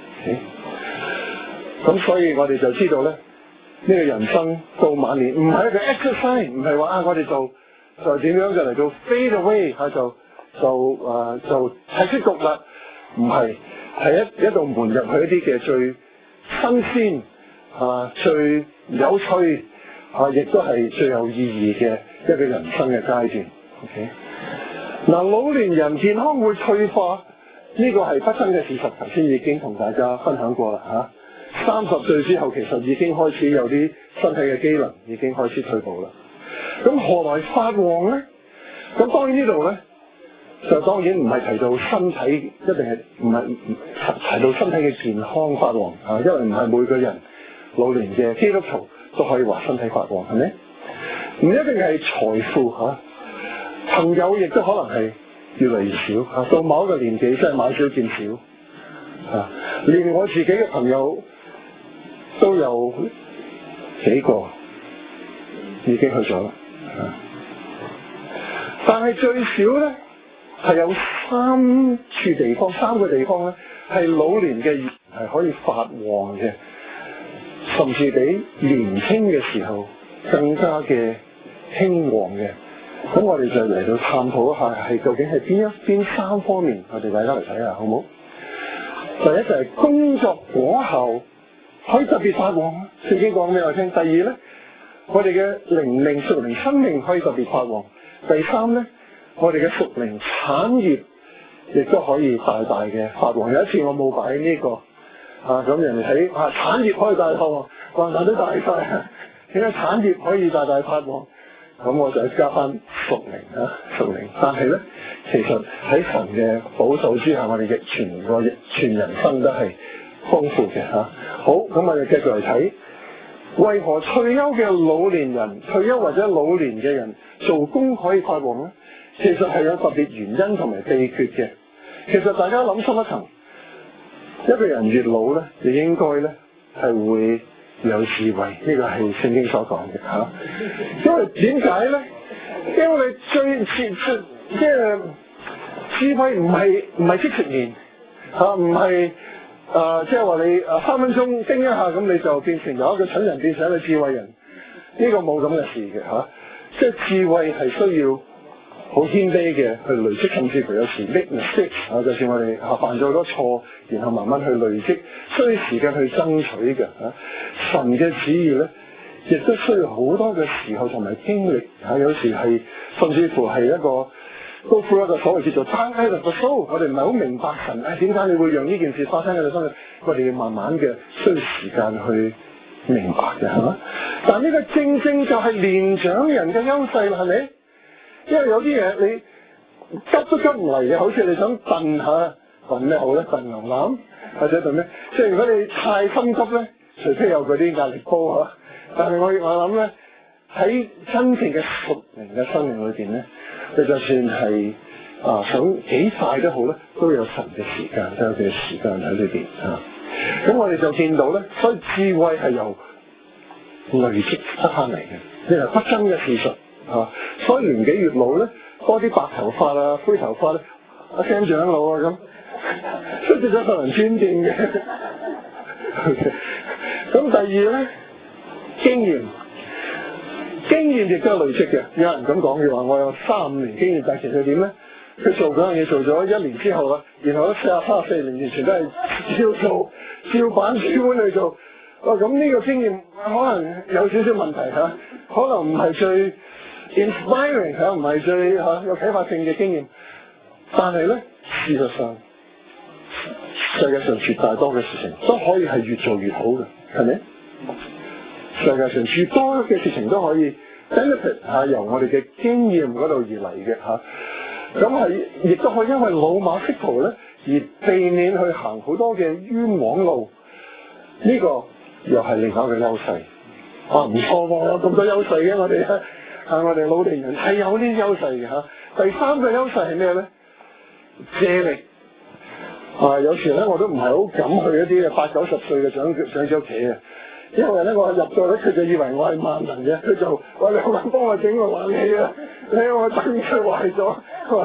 咁、okay? 所以我哋就知道咧，呢、這個人生到晚年唔係一個 exercise， 唔係話啊我哋就就點樣就嚟到 fade away 嚇就就誒、呃、就睇出局啦，唔係，係一一道門入去一啲嘅最新鮮啊最有趣啊亦都係最有意義嘅一個人生嘅階段。OK， 嗱老年人健康會退化，呢、這個係不爭嘅事實，頭先已經同大家分享過啦嚇。三十歲之後其實已經開始有啲身體嘅機能已經開始退步啦。咁何來發旺咧？咁當然呢度咧，就當然唔係提到身體一定係唔係提到身體嘅健康發旺啊，因為唔係每個人老年嘅基督徒都可以話身體發旺，係咪？唔一定係財富嚇、啊，朋友亦都可能係越嚟越少嚇、啊，到某一個年紀真係買少見少啊，連我自己嘅朋友都有幾個已經去咗啦。但係最少咧係有三處地方，三個地方咧係老年嘅人係可以發旺嘅，甚至比年輕嘅時候更加嘅興旺嘅。咁我哋就嚟到探討一下係究竟係邊一邊三方面，我哋大家嚟睇下好唔好？第一就係工作果效可以特別發旺，聖經講俾我聽。第二咧，我哋嘅靈命屬靈生命可以特別發旺。第三咧，我哋嘅屬靈產業亦都可以大大嘅發旺。有一次我冇擺呢個啊，咁人哋睇啊產業可以大發旺，話晒都大晒，點解產業可以大大發旺？咁我就加翻屬靈啊，屬靈。但係咧，其實喺神嘅保守之下，我哋嘅全個全人生都係豐富嘅嚇、啊。好，咁我哋繼續嚟睇。為何退休嘅老年人、退休或者老年嘅人做工可以發旺呢？其實係有特別原因同埋秘訣嘅。其實大家諗深一層，一個人越老咧，就應該咧係會有智慧，呢、這個係聖經所講嘅嚇。因為點解咧？因為你最切切即係智慧唔係唔係即食麵嚇，唔係。誒、呃，即係話你誒三分鐘叮一下，咁你就變成由一個蠢人變成一個智慧人，呢、這個冇咁嘅事嘅嚇、啊。即係智慧係需要好謙卑嘅去累積，甚至乎有時 make mistake 啊，就算我哋嚇犯咗好多錯，然後慢慢去累積，需要時間去爭取嘅嚇、啊。神嘅旨意咧，亦都需要好多嘅時候同埋經歷嚇、啊，有時係甚至乎係一個。Go through一個所謂叫做 dark night of the soul， 我哋唔係好明白神誒點解你會讓呢件事發生喺你身上，我哋要慢慢嘅需要時間去明白嘅係嘛？但呢個正正就係年長人嘅優勢啦，係咪？因為有啲嘢你急都急唔嚟嘅，好似你想燉下燉咩好咧？燉牛腩或者燉咩？即係如果你太心急咧，除非有嗰啲壓力煲嚇，但係我我諗咧喺真正嘅屬靈嘅生命裏邊咧。你就算係啊想幾快都好咧，都有神嘅時間，都有佢嘅時間喺裏邊啊。咁我哋就見到咧，所以智慧係由累積得翻嚟嘅，呢係不爭嘅事實啊。所以年紀越老咧，多啲白頭髮啊、灰頭髮咧，阿 Sam 長老啊咁，出咗個人尊敬嘅。咁第二咧，經驗。經驗亦都係累積嘅，有人咁講嘅話，我有三五年經驗，但係其實點咧？ 佢做嗰樣嘢做咗一年之後啦，然後咧四啊三十四年完全都係照做，照板煮碗去做。哦，咁呢個經驗可能有少少問題嚇，可能唔係最 inspiring 嚇，唔係最嚇有啟發性嘅經驗。但係咧，事實上世界上絕大多嘅事情都可以係越做越好嘅，係咪？世界上越多嘅事情都可以 benefit 嚇由我哋嘅經驗嗰度而嚟嘅嚇。咁係亦都可以因為老馬識途咧而避免去行好多嘅冤枉路。呢、這個又係另外一個優勢。啊，唔錯喎，咁多優勢嘅我哋啊，我哋老年人係有啲優勢嘅嚇。第三個優勢係咩咧？借力。啊，有時咧我都唔係好敢去一啲嘅八九十歲嘅長長者屋企啊，因為咧我入到咧佢就以為我係萬能嘅，佢就話你可唔可以幫我整個冷氣啊？你我燈佢壞咗，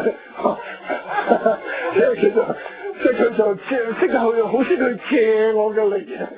即係佢就即係佢就借識得去好識去借我嘅力啊！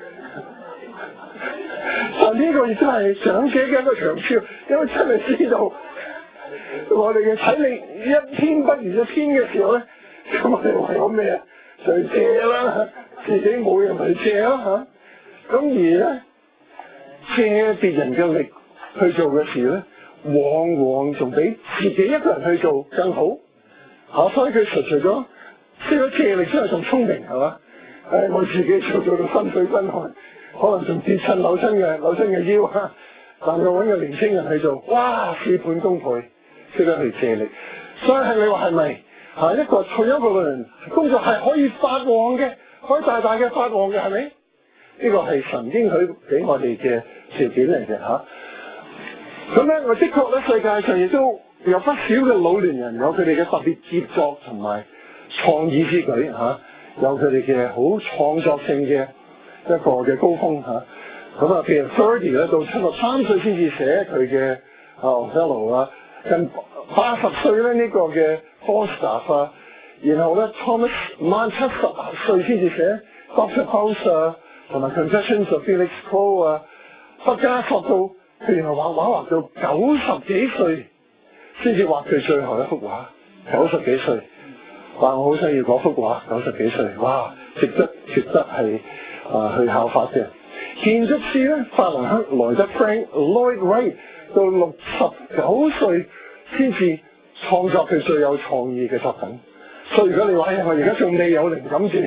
啊，呢個亦都係長者嘅一個長處，因為真係知道我哋嘅體力一天不如一天嘅時候咧，咁我哋為咗咩啊？就借啦，自己冇人咪借啦嚇。咁、啊、而咧借別人嘅力去做嘅事咧，往往仲比自己一個人去做更好。嚇、啊，所以佢除除咗識咗借力之外，仲聰明係嘛？誒、哎，我自己做做到身水身汗，可能仲跌親扭親嘅扭親嘅腰啊！但佢揾個年青人去做，哇，事半功倍，識得去借力。所以係你話係咪？係一個退休嘅人工作係可以發旺嘅，可以大大嘅發旺嘅，係咪？呢個係神應許俾我哋嘅條件嚟嘅嚇。咁咧，我的確咧，世界上亦都有不少嘅老年人有佢哋嘅特別傑作同埋創意之舉嚇，有佢哋嘅好創作性嘅一個嘅高峰嚇。咁啊，譬如 Verdi 咧，到七十三歲先至寫佢嘅啊 Othello 啊，近八十歲咧呢個嘅 Falstaff 啊，然後咧 Thomas Mann 七十歲先至寫 Doctor House 啊，同埋 Confessions of Felix Crowe 啊，畢加索到佢原來畫畫畫到九十幾歲先至畫佢最後一幅畫，九十幾歲，話我好想要嗰幅畫，九十幾歲，哇，值得值得係啊去效法嘅。建築師咧，法蘭克萊德 Frank Lloyd Wright 到六十九歲先至創作佢最有創意嘅作品。所以如果你話哎呀，我而家仲未有靈感住，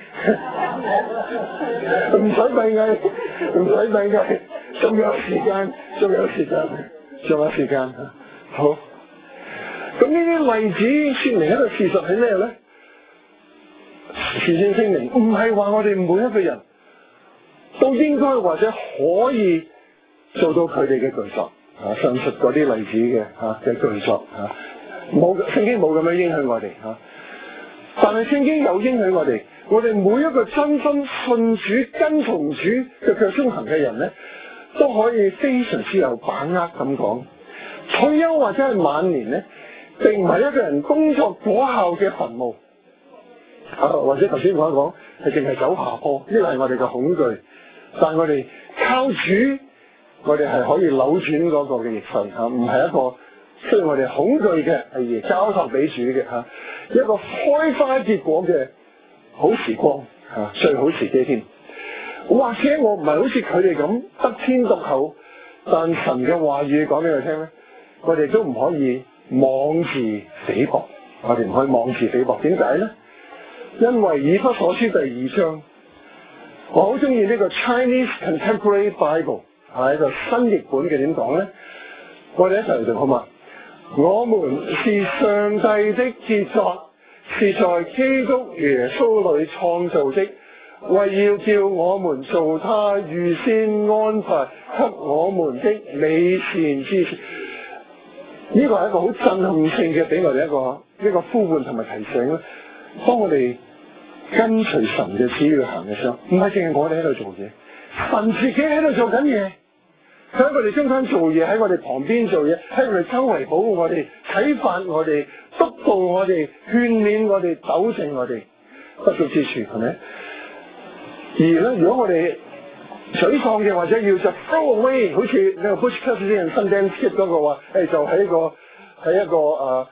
唔使閉翳，唔使閉翳，仲有時間，仲有時間，仲有時間。好，咁呢啲例子說明一個事實係咩咧？事先聲明，唔係話我哋每一個人都應該或者可以做到佢哋嘅巨作啊！上述嗰啲例子嘅嚇嘅巨作嚇，冇聖經冇咁樣應許我哋嚇、啊，但係聖經有應許我哋，我哋每一個真心信主、跟從主嘅腳蹤行嘅人咧，都可以非常之有把握咁講。退休或者係晚年咧，並唔係一個人工作果效嘅墳墓啊，或者頭先講一講係淨係走下坡，呢個係我哋嘅恐懼。但係我哋靠主，我哋係可以扭轉嗰個嘅逆勢嚇，唔係一個需要我哋恐懼嘅，係而交託俾主嘅嚇，一個開花結果嘅好時光嚇，最好時機添。或者我唔係好似佢哋咁得天獨厚，但神嘅話語講俾佢聽咧，我哋都唔可以妄自菲薄，我哋唔可以妄自菲薄。點解咧？因為以弗所書第二章。我好中意呢個 Chinese Contemporary Bible， 係一個新譯本嘅，點講咧？我哋一齊嚟讀好嘛？我們是上帝的傑作，是在基督耶穌裏創造的，為要叫我們做他預先安排給我們的美善之事。呢、這個係一個好震撼性嘅，俾我哋一個一個呼喚同埋提醒咧。當我哋跟隨神嘅旨意去行嘅時候，唔係淨係我哋喺度做嘢，神自己喺度做緊嘢，佢喺我哋中間做嘢，喺我哋旁邊做嘢，喺我哋周圍保護我哋，啟發我哋，督導我哋，勸勉我哋，糾正我哋不足之處，係咪？而咧，如果我哋沮喪嘅，或者要就 throw away， 好似呢個 Butch Cassidy and Sundance Kid 嗰個話，誒就喺一個喺一個誒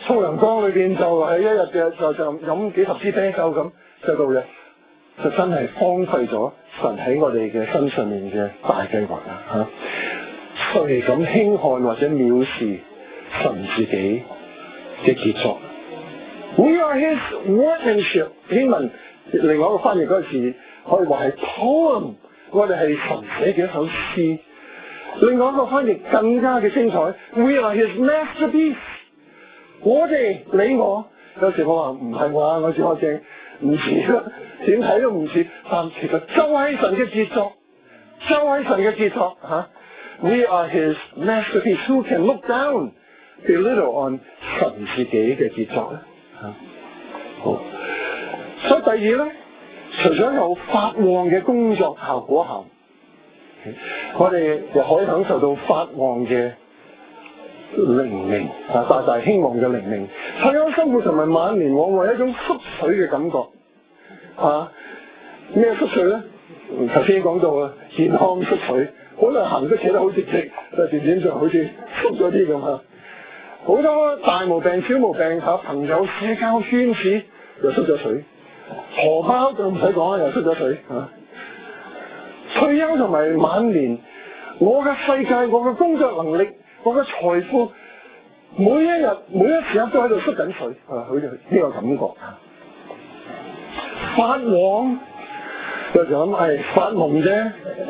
沖涼缸裏邊就喺一日嘅就就飲幾十支啤酒咁就到嘅，就真係荒廢咗神喺我哋嘅身上面嘅大計劃啦嚇。所以咁輕看或者藐視神自己嘅傑作。We are His workmanship。英文另外一個翻譯嗰個字可以話係 poem， 我哋係神寫嘅一首詩。另外一個翻譯更加嘅精彩 ，We are His masterpiece。我哋你我有時我話唔係話我只可正唔似啦，點睇都唔似，但其實就係神嘅傑作，就係神嘅傑作嚇。啊We are His masterpiece. Who can look down belittle on 神自己嘅傑作咧？嚇，好。所以第二咧，除咗有發旺嘅工作效果效，我哋又可以享受到發旺嘅靈命啊，大大興旺嘅靈命。退休生活同埋晚年往往係一種縮水嘅感覺啊！咩縮水咧？頭先講到啊，健康縮水。本來行都企得好直直，但係漸漸上好似縮咗啲咁啊！好多大毛病、小毛病嚇，朋友、社交圈子又縮咗水，荷包就唔使講啦，又縮咗水嚇。退休同埋晚年，我嘅世界、我嘅工作能力、我嘅財富，每一日每一時刻都喺度縮緊水啊！好似呢個感覺。發旺有時諗係發夢啫。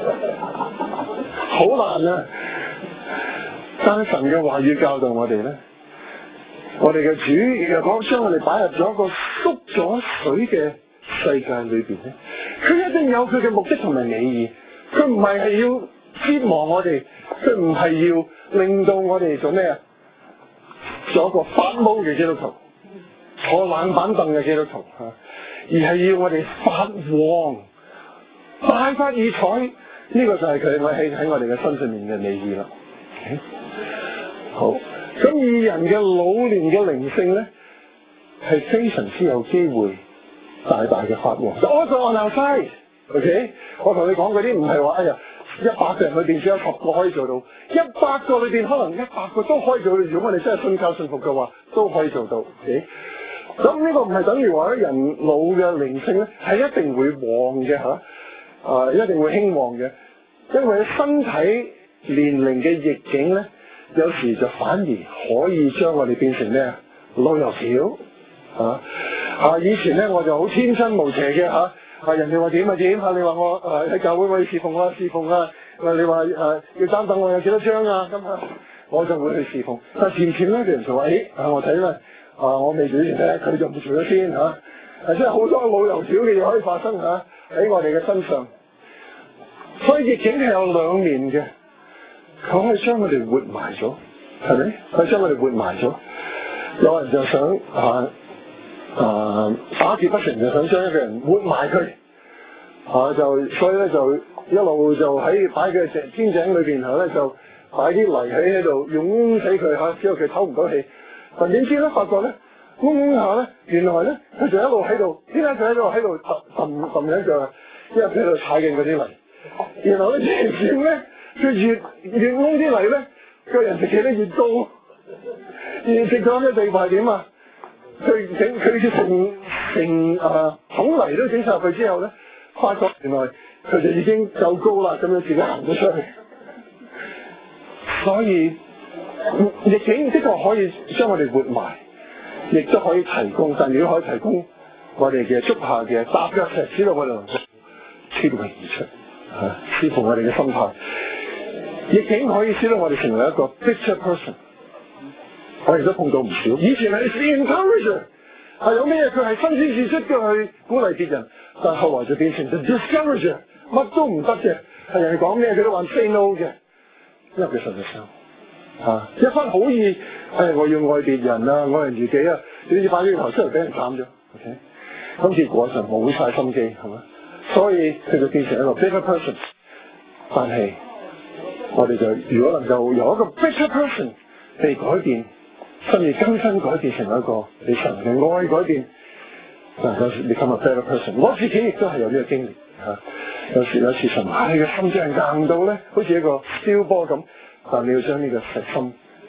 好難啊！但係神嘅話語教導我哋咧，我哋嘅主又講將我哋擺入咗一個縮咗水嘅世界裏邊咧，佢一定有佢嘅目的同埋美意。佢唔係係要折磨我哋，佢唔係要令到我哋做咩啊？做一個發毛嘅基督徒，坐冷板凳嘅基督徒嚇，而係要我哋發旺，大發異彩。呢個就係佢喺喺我哋嘅身上面嘅美意啦。Okay? 好，咁義人嘅老年嘅靈性咧，係非常之有機會大大嘅發旺。Also on our side，OK？ 我同你講嗰啲唔係話，哎呀，一百個人裏邊只有十個可以做到，一百個裏邊可能一百個都可以做到。如果我哋真係信靠信服嘅話，都可以做到。OK？咁呢個唔係等於話人老嘅靈性咧係一定會旺嘅嚇。啊，一定會興旺嘅，因為身體年齡嘅逆境咧，有時就反而可以將我哋變成咩啊？老油條啊！啊，以前咧我就好天真無邪嘅嚇，啊人哋話點啊點啊，你話我誒喺教會可以侍奉啊侍奉啊，你話誒要擔等我有幾多張啊咁啊，我就會去侍奉。但係漸漸咧，啲人就話：誒啊，我睇咧啊，我未做之前咧，佢就唔做咗先嚇。啊，即係好多老油條嘅嘢可以發生嚇。喺我哋嘅身上，所以逆境係有兩面嘅，佢可以將我哋活埋咗，係咪？佢將我哋活埋咗。有人就想啊啊打劫不成，就想將一個人活埋佢，啊就所以咧就一路就喺擺嘅石天井裏邊，然後咧就擺啲泥喺喺度，用燶死佢嚇，之後佢唞唔到氣。但點知咧，發覺咧。嗡嗡下咧，原來咧佢就一路喺度，點解佢喺度喺度揼揼揼兩腳啊？因為佢喺度踩緊嗰啲泥。然後咧漸漸咧，佢越越嗡啲泥咧，個人就企得越高。而直到嘅地步係點啊？佢整佢成成啊桶泥都整晒入去之後咧，發覺原來佢就已經夠高啦，咁樣自己行咗出去。所以逆境的確可以將我哋活埋。亦都可以提供，但如果可以提供我哋嘅足下嘅踏腳石，使到我哋能夠脫穎而出，嚇，視乎我哋嘅心態。逆境可以使到我哋成為一個 picture person。我哋都碰到唔少。以前係 the encourager， 係有咩嘢佢係親自自出嘅去鼓勵別人，但後來就變成 the discourager， 乜都唔得嘅，係人哋講咩佢都話 say no 嘅，因為佢實在上。啊！一番好意，哎，我要愛別人啊，愛人如己啊，點知擺呢個頭出嚟俾人斬咗 ，OK？咁結果就冇晒心機，係嘛？所以佢就變成一個 bigger person。但係我哋就如果能夠由一個 bigger person 被改變，甚至更新改變成一個你神嘅愛改變，能夠 become a better person。我自己亦都係有呢個經歷嚇、啊。有時有時神話你嘅心真係硬到咧，好似一個燒波咁。但你要將呢個石心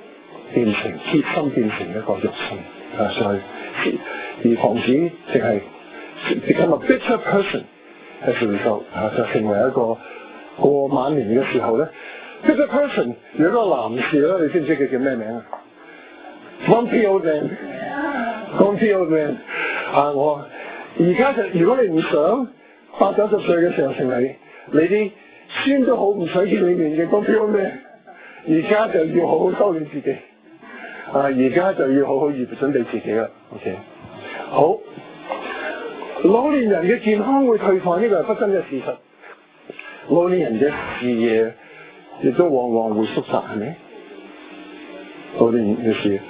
變成貼心變成一個肉身啊，所以而防止淨係 become a bitter person as a result 啊，就成為一個過晚年嘅時候咧 bitter person。如果個男士咧，你知唔知佢叫咩名啊 ？Grumpy old man，Grumpy old man 啊！我而家就如果你唔想八九十歲嘅時候成為你啲孫都好唔想見你面嘅 Grumpy old man，而家就要好好修煉自己啊！而家就要好好預備準備自己啦。OK， 好。老年人嘅健康會退化，呢個係不爭嘅事實。老年人嘅視野亦都往往會縮窄，係咪？老年人嘅視野，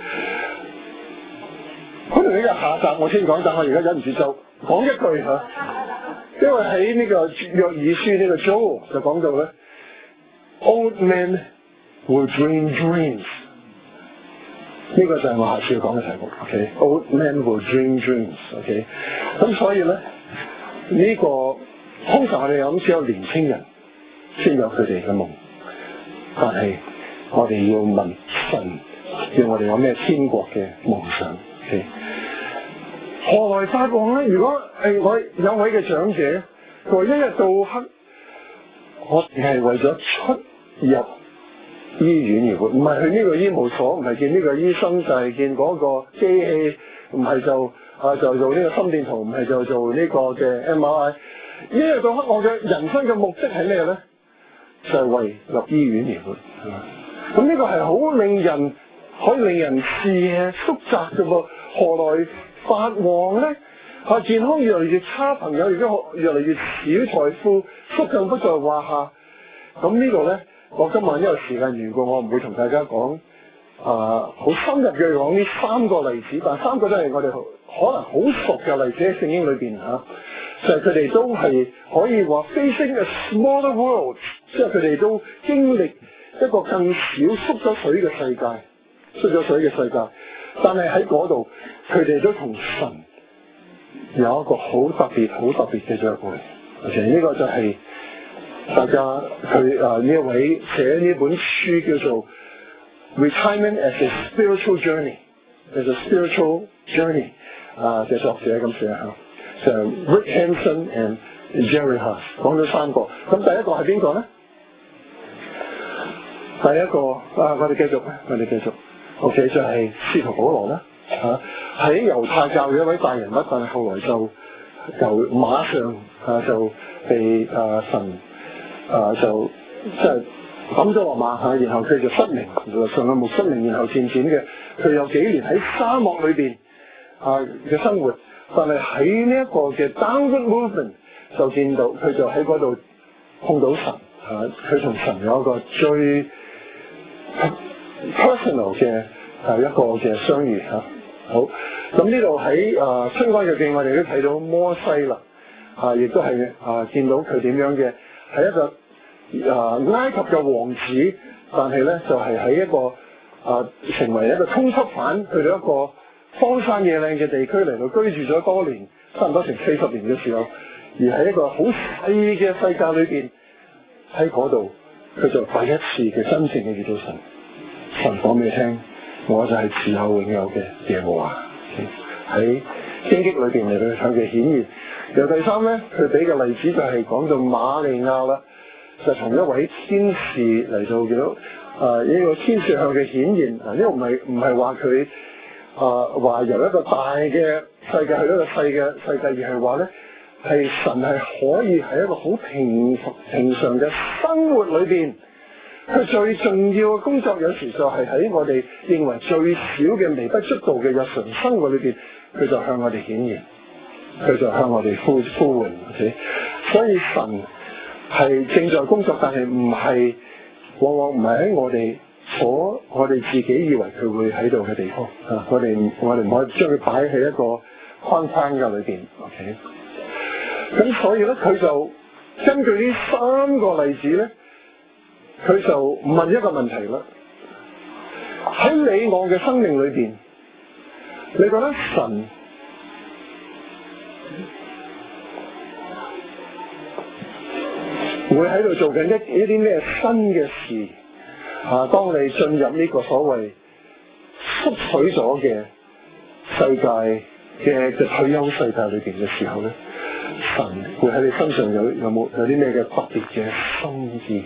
可能呢個下集我先講，但我而家忍唔住就講一句嚇，因為喺呢個約珥書呢個 Joel 就講到咧 ，Old men will dream dreams。呢個就係我下次要講嘅題目。OK，Old men will dream dreams。OK， 咁所以咧，呢、這個通常我哋諗只有年輕人先有佢哋嘅夢，但係我哋要問神，要我哋有咩天國嘅夢想。OK， 何來發旺咧？如果誒我有位嘅長者，佢話一日到黑，我哋係為咗出入醫院而活，唔係去呢個醫務所，唔係見呢個醫生，就係、是、見嗰個機器，唔係就啊就做呢個心電圖，唔係就做呢個嘅 M R I。一日到黑，我嘅人生嘅目的係咩咧？就係、是、為入醫院而活。咁呢個係好令人可以令人視野縮窄嘅噃。何來發旺咧？啊，健康越嚟越差，朋友亦都越嚟越少，財富縮更不在話下。咁呢個咧？我今晚因為時間緣故，我唔會同大家講啊好深入嘅講呢三個例子，但三個都係我哋可能好熟嘅例子喺聖經裏邊嚇，就係佢哋都係可以話 facing a smaller world， 即係佢哋都經歷一個更少縮咗水嘅世界，縮咗水嘅世界，但係喺嗰度佢哋都同神有一個好特別、好特別嘅約會。其實呢個就係、是。大家佢啊呢一位寫呢本書叫做 Retirement as a Spiritual Journey，as a Spiritual Journey 啊嘅作者咁寫嚇，就 Rick Hanson and Jerry Haas 講咗三個。咁第一個係邊個咧？第一個啊，我哋繼續，我哋繼續。OK， 就係司徒保羅啦嚇，喺猶太教嘅一位大人物，但係後來就就馬上啊就被啊神。啊，就即係抌咗落馬嚇，然後佢就失明，上個木失明，然後漸漸嘅，佢有幾年喺沙漠裏邊啊嘅生活，但係喺呢一個嘅 downward movement 就見到佢就喺嗰度碰到神嚇，佢、啊、同神有一個最 personal 嘅係一個嘅相遇嚇、啊。好，咁呢度喺啊《出埃及記》我哋都睇到摩西啦，啊，亦都係啊見到佢點樣嘅。係一個啊、呃、埃及嘅王子，但係咧就係、是、喺一個啊、呃、成為一個通緝犯，去到一個荒山野嶺嘅地區嚟到居住咗多年，差唔多成四十年嘅時候，而喺一個好細嘅世界裏邊，喺嗰度佢就第一次嘅真正嘅遇到神。神講俾你聽，我就係自有永有嘅耶和華。喺荊棘裏邊嚟到向佢顯現。由第三咧，佢俾嘅例子就係講到瑪利亞啦，就從一位天使嚟到見到啊呢、這個天使向佢顯現。嗱，呢個唔係唔係話佢啊話由一個大嘅世界去到一個細嘅世界，而係話咧係神係可以喺一個好平平常嘅生活裏邊，佢最重要嘅工作有時就係喺我哋認為最少嘅微不足道嘅日常生活裏邊，佢就向我哋顯現。佢就向我哋呼呼喚，所以神係正在工作，但係唔係往往唔係喺我哋所我哋自己以為佢會喺度嘅地方啊！我哋我哋唔可以將佢擺喺一個框框嘅裏邊。OK，咁所以咧，佢就根據呢三個例子咧，佢就問一個問題啦：喺你我嘅生命裏邊，你覺得神會喺度做緊一一啲咩新嘅事啊？當你進入呢個所謂縮水咗嘅世界嘅嘅退休世界裏邊嘅時候咧，神會喺你身上有有冇有啲咩嘅特別嘅心意？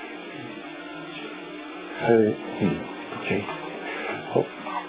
係嗯 OK 好。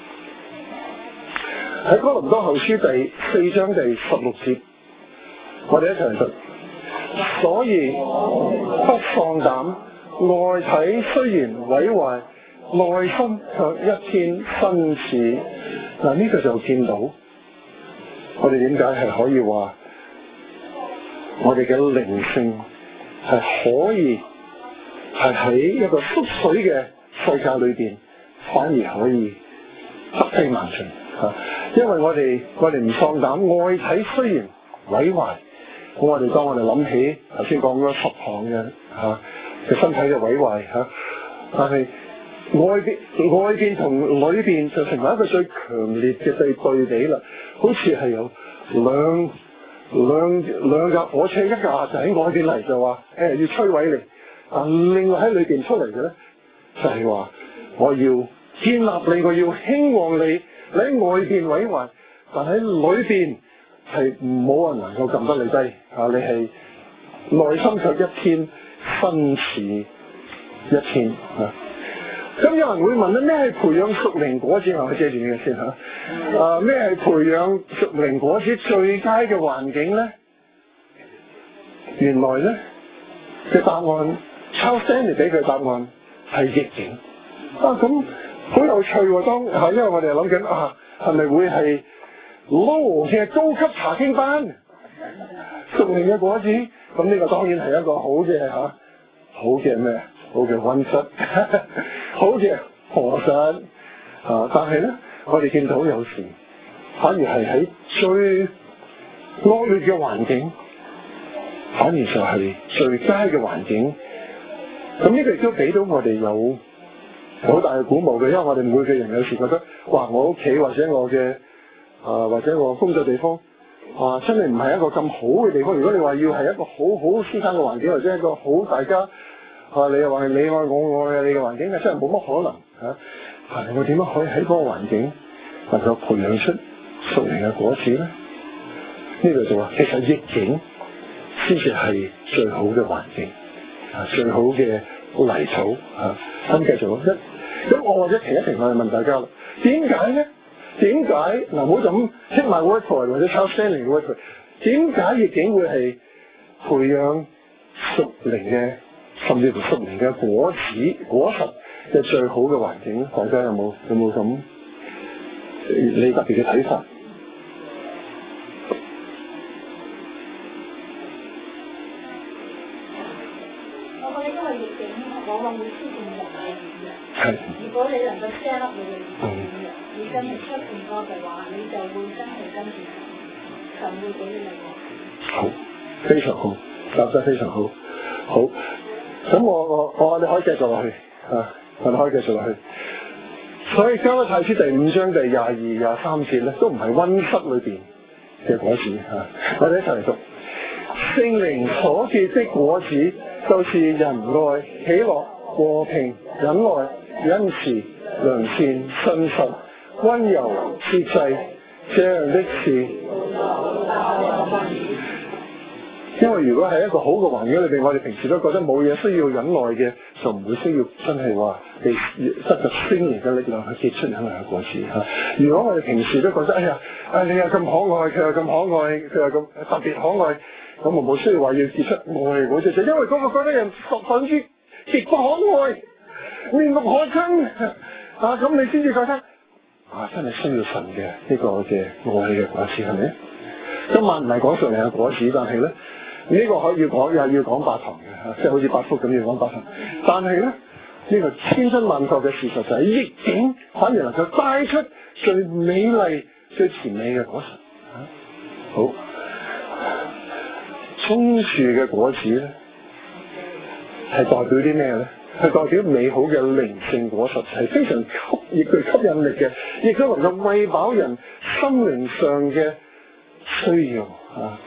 喺哥林多後書第四章第十六節，我哋一齊嚟讀。所以不放膽，外體雖然毀壞，內心卻一天新似。嗱，呢個就見到我哋點解係可以話我哋嘅靈性係可以係喺一個縮水嘅世界裏邊，反而可以突飛猛進嚇。因為我哋我哋唔放膽，外體雖然毀壞，咁我哋當我哋諗起頭先講嗰十項嘅嚇嘅身體嘅毀壞嚇，但係外邊外邊同裏邊就成為一個最強烈嘅對對比啦。好似係有兩兩兩架火車，一架就喺外邊嚟就話誒、欸、要摧毀你，啊另外喺裏邊出嚟嘅咧就係、是、話我要建立你，我要興旺你。你喺外邊毀壞，但喺裏邊係冇人能夠撳得你低啊！你係內心卻一天新似一天啊！咁有人會問咧，咩係培養屬靈果子？我借住呢個先嚇。啊，咩係培養屬靈果子最佳嘅環境咧？原來咧嘅答案 Charles Stanley 俾佢答案係逆境啊！咁好有趣喎、啊！當嚇，因為我哋諗緊啊，係咪會係 low 嘅高級查經班屬靈嘅果子？咁呢個當然係一個好嘅嚇、啊，好嘅咩？好嘅溫室，好嘅河山啊！但係咧，我哋見到有時反而係喺最惡劣嘅環境，反而就係最佳嘅環境。咁呢個亦都俾到我哋有好大嘅鼓舞嘅，因為我哋每個人有時覺得，哇！我屋企或者我嘅啊或者我工作地方啊，真係唔係一個咁好嘅地方。如果你話要係一個好好舒坦嘅環境，或者一個好大家啊，你又話係你愛我愛你嘅環境，係真係冇乜可能嚇。係、啊、我點樣可以喺嗰個環境能夠培養出屬靈嘅果子咧？呢、這個就話其實逆境先至係最好嘅環境，啊最好嘅泥土嚇。咁、啊、繼續一咁我或者停一停，我哋問大家啦，點解咧？點解嗱？唔好就咁 take my word for it，或者 Charles Stanley 嘅 word for it，點解逆境會係培養屬靈嘅，甚至乎屬靈嘅果子果實嘅最好嘅環境咧？大家有冇有冇咁你特別嘅睇法？ 我覺得因為逆境往往會出現人嘅軟弱。 係。如果你能夠 set up 你嘅軟弱，你真係出現過嘅話，你就會真係跟住神，神會俾你力量。 好，非常好，答得非常好。好，咁我我我哋可以繼續落去啊，我哋可以繼續落去。所以加拉太書第五章第廿二、廿三節咧，都唔係溫室裏邊嘅果子啊。我哋一齊嚟讀。聖靈所結的果子，就是仁愛、喜樂、和平、忍耐、恩慈、良善、信實、溫柔、節制，這樣的事。因為如果係一個好嘅環境裏邊，我哋平時都覺得冇嘢需要忍耐嘅，就唔會需要真係話你得着聖靈嘅力量去結出忍耐嘅果子嚇。如果我哋平時都覺得哎呀，啊你又咁可愛，佢又咁可愛，佢又咁特別可愛，咁我冇需要話要結出愛嘅果子，就因為嗰個覺得人十分之極不可愛，面目可憎啊，咁你先至覺得啊真係需要神嘅呢個嘅愛嘅果子係咪？今晚唔係講屬靈嘅果子，但係咧。呢個可以講，又要講八堂嘅，即係好似八福咁要講八堂。但係咧，呢、這個千真萬確嘅事實就係逆境反而能夠帶出最美麗、最甜美嘅果實。啊、好，棕樹嘅果子咧，係代表啲咩咧？係代表美好嘅靈性果實，係非常吸，亦具吸引力嘅，亦都能夠餵飽人心靈上嘅需要啊。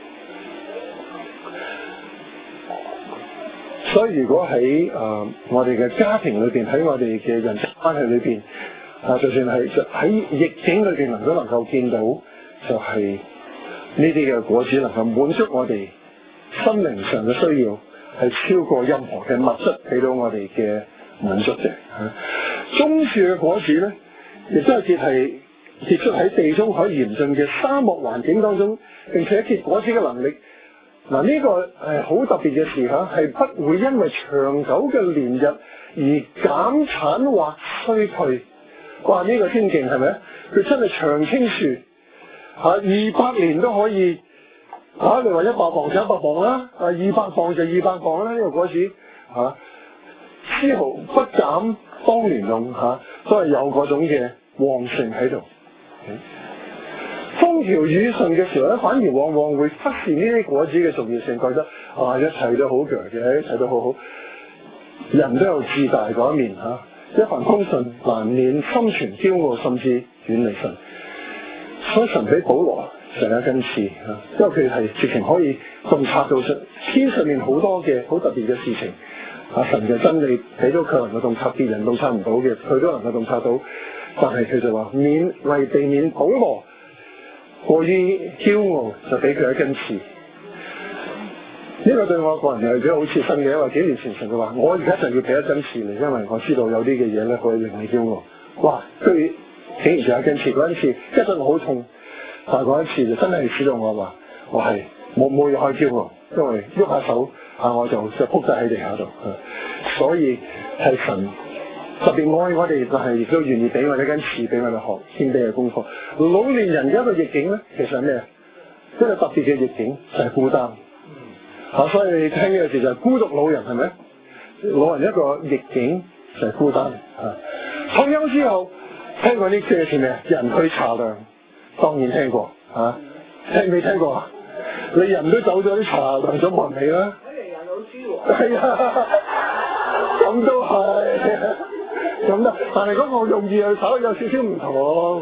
所以如果喺誒、呃、我哋嘅家庭裏邊，喺我哋嘅人際關係裏邊， 啊，就算係喺逆境裏邊能夠能夠見到，就係呢啲嘅果子能夠滿足我哋心靈上嘅需要，係超過任何嘅物質俾到我哋嘅滿足嘅。啊，棕樹嘅果子咧，亦都係結係結出喺地中海嚴峻嘅沙漠環境當中，並且結果子嘅能力。嗱，呢個係好特別嘅事嚇，係不會因為長久嘅連日而減產或衰退。哇！呢、這個先勁係咪？佢真係長青樹嚇，二百年都可以嚇、啊。你話一百磅就一百磅啦，啊二百磅就二百磅啦。呢、這個果子嚇，絲毫不減當年用嚇、啊，都係有嗰種嘅旺盛喺度。風調雨順嘅時候咧，反而往往會忽視呢啲果子嘅重要性，覺得啊一切都好強嘅，一切都好好。人都有自大嗰一面嚇、啊，一帆風順難免心存驕傲，甚至遠離神。所以神俾保羅成一根刺嚇，因為佢係直情可以洞察到出天上面好多嘅好特別嘅事情。啊，神嘅真理俾到佢能夠洞察，別人洞察唔到嘅，佢都能夠洞察到。但係佢就話免為避免保羅過於驕傲，就俾佢一根刺。呢、這個對我個人係幾好切身嘅，因為幾年前神佢話：我而家就要俾一根刺你，因為我知道有啲嘅嘢咧可以令你驕傲。哇！佢竟然就一根刺，嗰根刺一陣我好痛，但係嗰一次就真係使到我話：我係冇冇嘢可以驕傲，因為喐下手啊我就就仆低喺地下度。所以係神特別愛我哋，就係亦都願意俾我哋一根刺俾我哋學謙卑嘅功課。老年人嘅一個逆境咧，其實係咩？一個特別嘅逆境就係、是、孤單。嚇、啊，所以你聽呢個字就係孤獨老人係咪？老人一個逆境就係孤單。嚇、啊，退休之後聽過呢句係咩？人去茶涼，當然聽過。嚇、啊，聽未聽過啊？你人都走咗啲茶涼咗冇人理啦。睇嚟人老珠喎。係啊，咁都係。咁啦，但係嗰個用意又稍有少少唔同。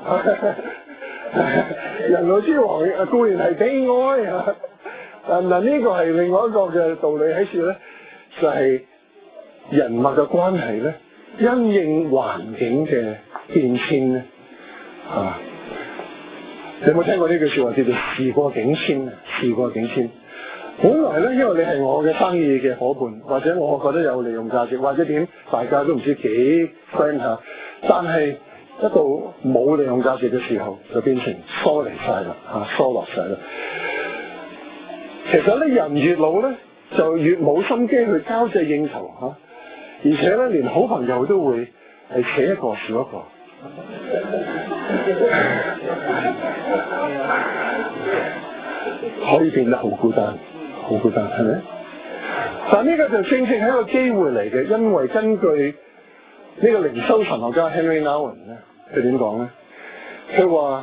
人老珠黃固然係悲哀啊，但嗱呢個係另外一個嘅道理喺處咧，就係、是、人物嘅關係咧，因應環境嘅變遷咧，啊，你有冇聽過呢句説話叫做時過境遷啊？時過境遷。本來咧，因為你係我嘅生意嘅伙伴，或者我覺得有利用價值，或者點，大家都唔知幾 friend 下。但係一到冇利用價值嘅時候，就變成疏離晒啦，嚇疏落晒啦。其實咧，人越老咧，就越冇心機去交際應酬嚇、啊，而且咧，連好朋友都會係扯一個少一個。可以變得好孤單。好孤單係咪？但呢個就正正係一個機會嚟嘅，因為根據呢個靈修神學家 Henry Nouwen 咧，佢點講咧？佢話：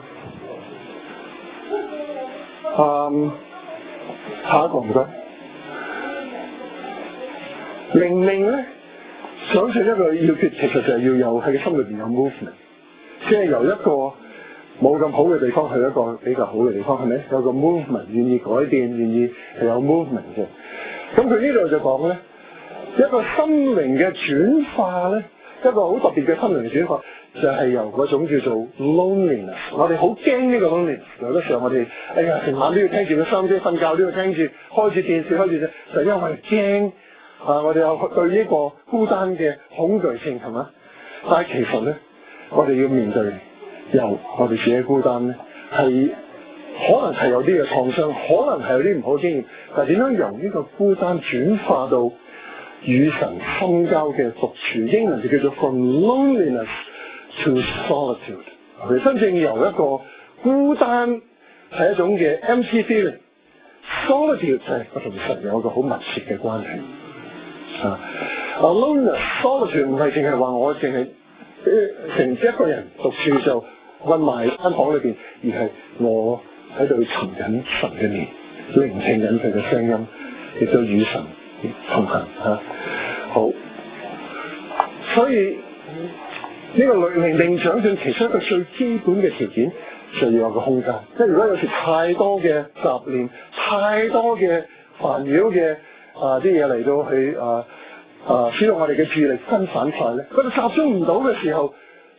嗯，下一個唔該。靈命咧，想出一個要訣，其實就係要有喺心裏邊有 movement，即係由一個冇咁好嘅地方去一個比較好嘅地方，係咪？有個 movement， 願意改變，願意係有 movement 嘅。咁佢呢度就講咧，一個心靈嘅轉化咧，一個好特別嘅心靈轉化，就係、是、由嗰種叫做 loneliness。我哋好驚呢個 loneliness，有啲時候我哋哎呀成晚都要聽住個收音機，瞓覺都要聽住，開住電視開住啫，就因為驚啊！我哋有對呢個孤單嘅恐懼性係嘛？但係其實咧，我哋要面對。由我哋自己孤單咧，係可能係有啲嘅創傷，可能係有啲唔好經驗，但係點樣由呢個孤單轉化到與神深交嘅獨處？英文就叫做 from loneliness to solitude。佢真正由一個孤單係一種嘅 empty feeling，solitude 就係我同神有一個好密切嘅關係。啊，loneliness solitude 唔係淨係話我淨係成一個人獨處就困埋間房裏邊，而係我喺度尋緊神嘅面，聆聽緊佢嘅聲音，亦都與神同行嚇、啊。好，所以呢、這個靈命長進其中一個最基本嘅條件，就要有個空間。即係如果有時太多嘅雜念、太多嘅煩擾嘅啊啲嘢嚟到去啊啊，使到我哋嘅注意力分散晒咧，佢哋集中唔到嘅時候，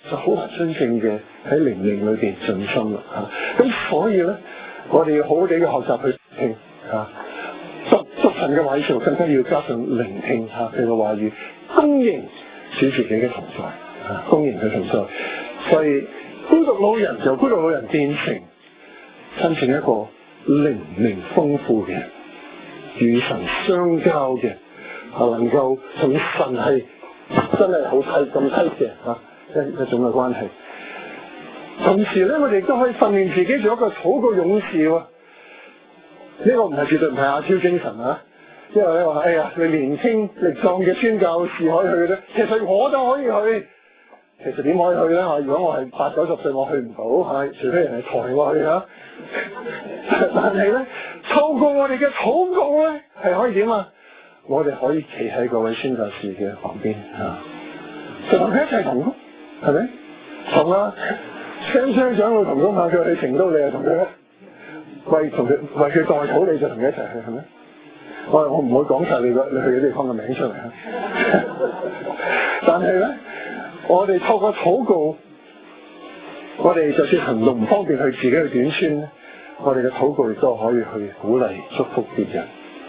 就好難真正嘅喺靈命裏邊盡心啦嚇。咁、啊、所以咧，我哋要好好地嘅學習去聽嚇，讀讀神嘅話語時候，更加要加上聆聽嚇佢嘅話語，公認主自己嘅同在嚇，公認佢同在。所以孤獨老人由孤獨老人變成真正一個靈命豐富嘅、與神相交嘅，啊能夠同神係真係好睇咁睇嘅嚇一一種嘅關係。同時咧，我哋都可以訓練自己做一個禱告勇士喎。呢、這個唔係絕對唔係阿超精神啊！因為咧話，哎呀，你年輕力壯嘅宣教士可以去咧，其實我都可以去。其實點可以去咧？嚇，如果我係八九十歲，我去唔到嚇，除非人係抬我去嚇。但係咧，透過我哋嘅禱告咧，係可以點啊？我哋可以企喺嗰位宣教士嘅旁邊嚇，就同佢一齊同工，係咪？同啊，雙雙長老同工下，佢去成都，你又同佢為同佢為佢代禱，你就同佢一齊去，係咪？我我唔會講晒你個你去嘅地方嘅名出嚟嚇，但係咧。我哋透過禱告，我哋就算行動唔方便去自己去短宣咧，我哋嘅禱告亦都可以去鼓勵祝福別人。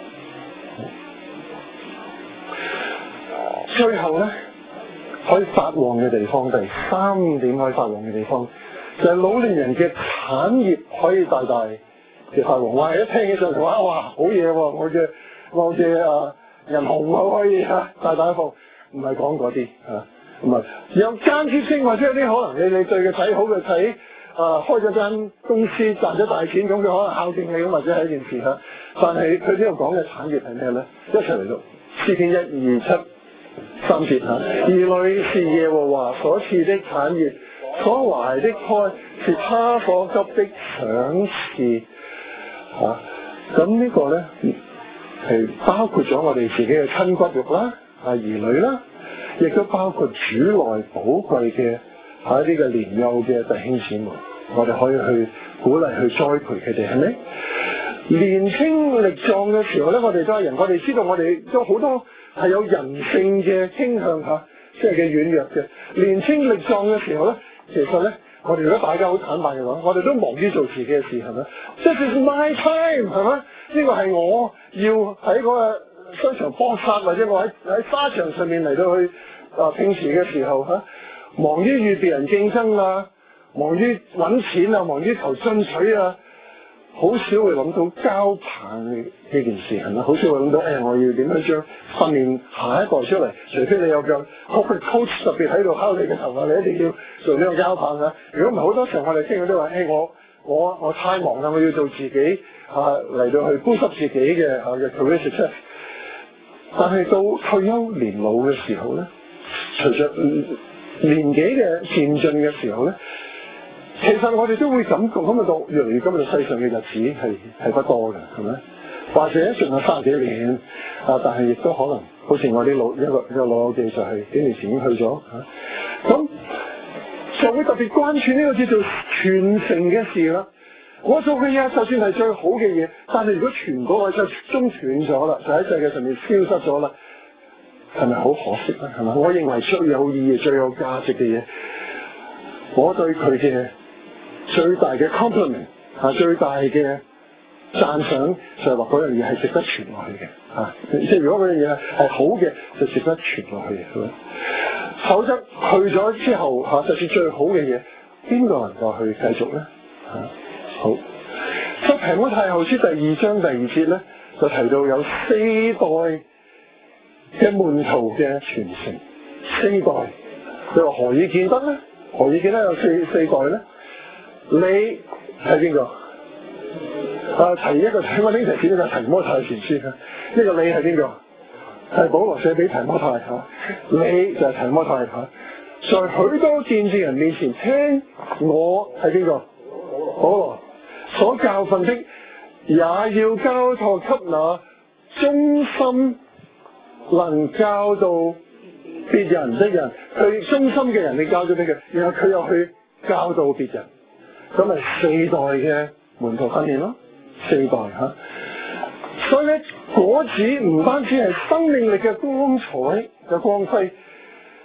最後咧，可以發旺嘅地方，第三點可以發旺嘅地方，就係、是、老年人嘅產業可以大大嘅發旺。哇！一聽起上嚟話，哇，好嘢喎！我嘅我嘅啊人紅口可以啊大大放，唔係講嗰啲啊。唔係有間接性，或者有啲可能你你對個仔好嘅仔啊，開咗間公司賺咗大錢，咁佢可能孝敬你咁，或者係一件事嚇。但係佢呢度講嘅產業係咩咧？一齊嚟讀詩篇一二七三節嚇，兒女是耶和華所賜的產業，所懷的胎是他所給的賞賜嚇。咁呢個咧係包括咗我哋自己嘅親骨肉啦，啊兒女啦。亦都包括主內寶貴嘅喺呢個年幼嘅弟兄姊妹，我哋可以去鼓勵去栽培佢哋，係咪？年輕力壯嘅時候咧，我哋都係人，我哋知道我哋都好多係有人性嘅傾向嚇，即係嘅軟弱嘅。年輕力壯嘅時候咧，其實咧，我哋如果大家好坦白嘅話，我哋都忙於做自己嘅事，係咪？即係 This is my time，係咪？呢、這個係我要喺嗰個商場搏殺，或者我喺喺沙場上面嚟到去啊，平時嘅時候嚇、啊，忙於與別人競爭啊，忙於揾錢啊，忙於求進取啊，好少會諗到交棒呢件事係咪？好少會諗到誒、哎，我要點樣將訓練下一代出嚟？除非你有個 coach 特別喺度敲你嘅頭啊，你一定要做呢個交棒啊！如果唔係，好多時候我哋聽到都話誒，我我我太忙啦，我要做自己啊嚟到去 boost 自己嘅啊嘅 career success。但係到退休年老嘅時候咧，隨着年紀嘅漸進嘅時候咧，其實我哋都會感覺咁啊，到越嚟越今日世上嘅日子係係不多嘅，係咪？或者仲有三十幾年啊，但係亦都可能好似我啲老一個一個老友記就係幾年前已經去咗嚇，咁、啊、就會特別關注呢個叫做傳承嘅事啦。我做嘅嘢就算係最好嘅嘢，但係如果傳嗰個就中斷咗啦，就喺世界上面消失咗啦，係咪好可惜咧？係咪？我認為最有意義、最有價值嘅嘢，我對佢嘅最大嘅 compliment 啊，最大嘅讚賞就係話嗰樣嘢係值得傳落去嘅啊！即係如果嗰樣嘢係好嘅，就值得傳落去嘅，係咪？否則去咗之後嚇、啊，就算最好嘅嘢，邊個能夠去繼續咧？嚇、啊！好，所以提摩太後書第二章第二節咧，就提到有四代嘅門徒嘅傳承。四代，你話何以見得咧？何以見得有四四代咧？你係邊個？啊，提一個提摩拎提前呢個提摩太前書啊，呢個你係邊個？係保羅寫俾提摩太嚇、啊，你就係提摩太嚇、啊，在許多見證人面前聽我係邊個？保羅。所教訓的，也要交託給那忠心能教導別人的人。佢忠心嘅人，你教咗俾佢，然後佢又去教導別人，咁咪四代嘅門徒訓練咯，四代嚇。所以咧，果子唔單止係生命力嘅光彩嘅光輝，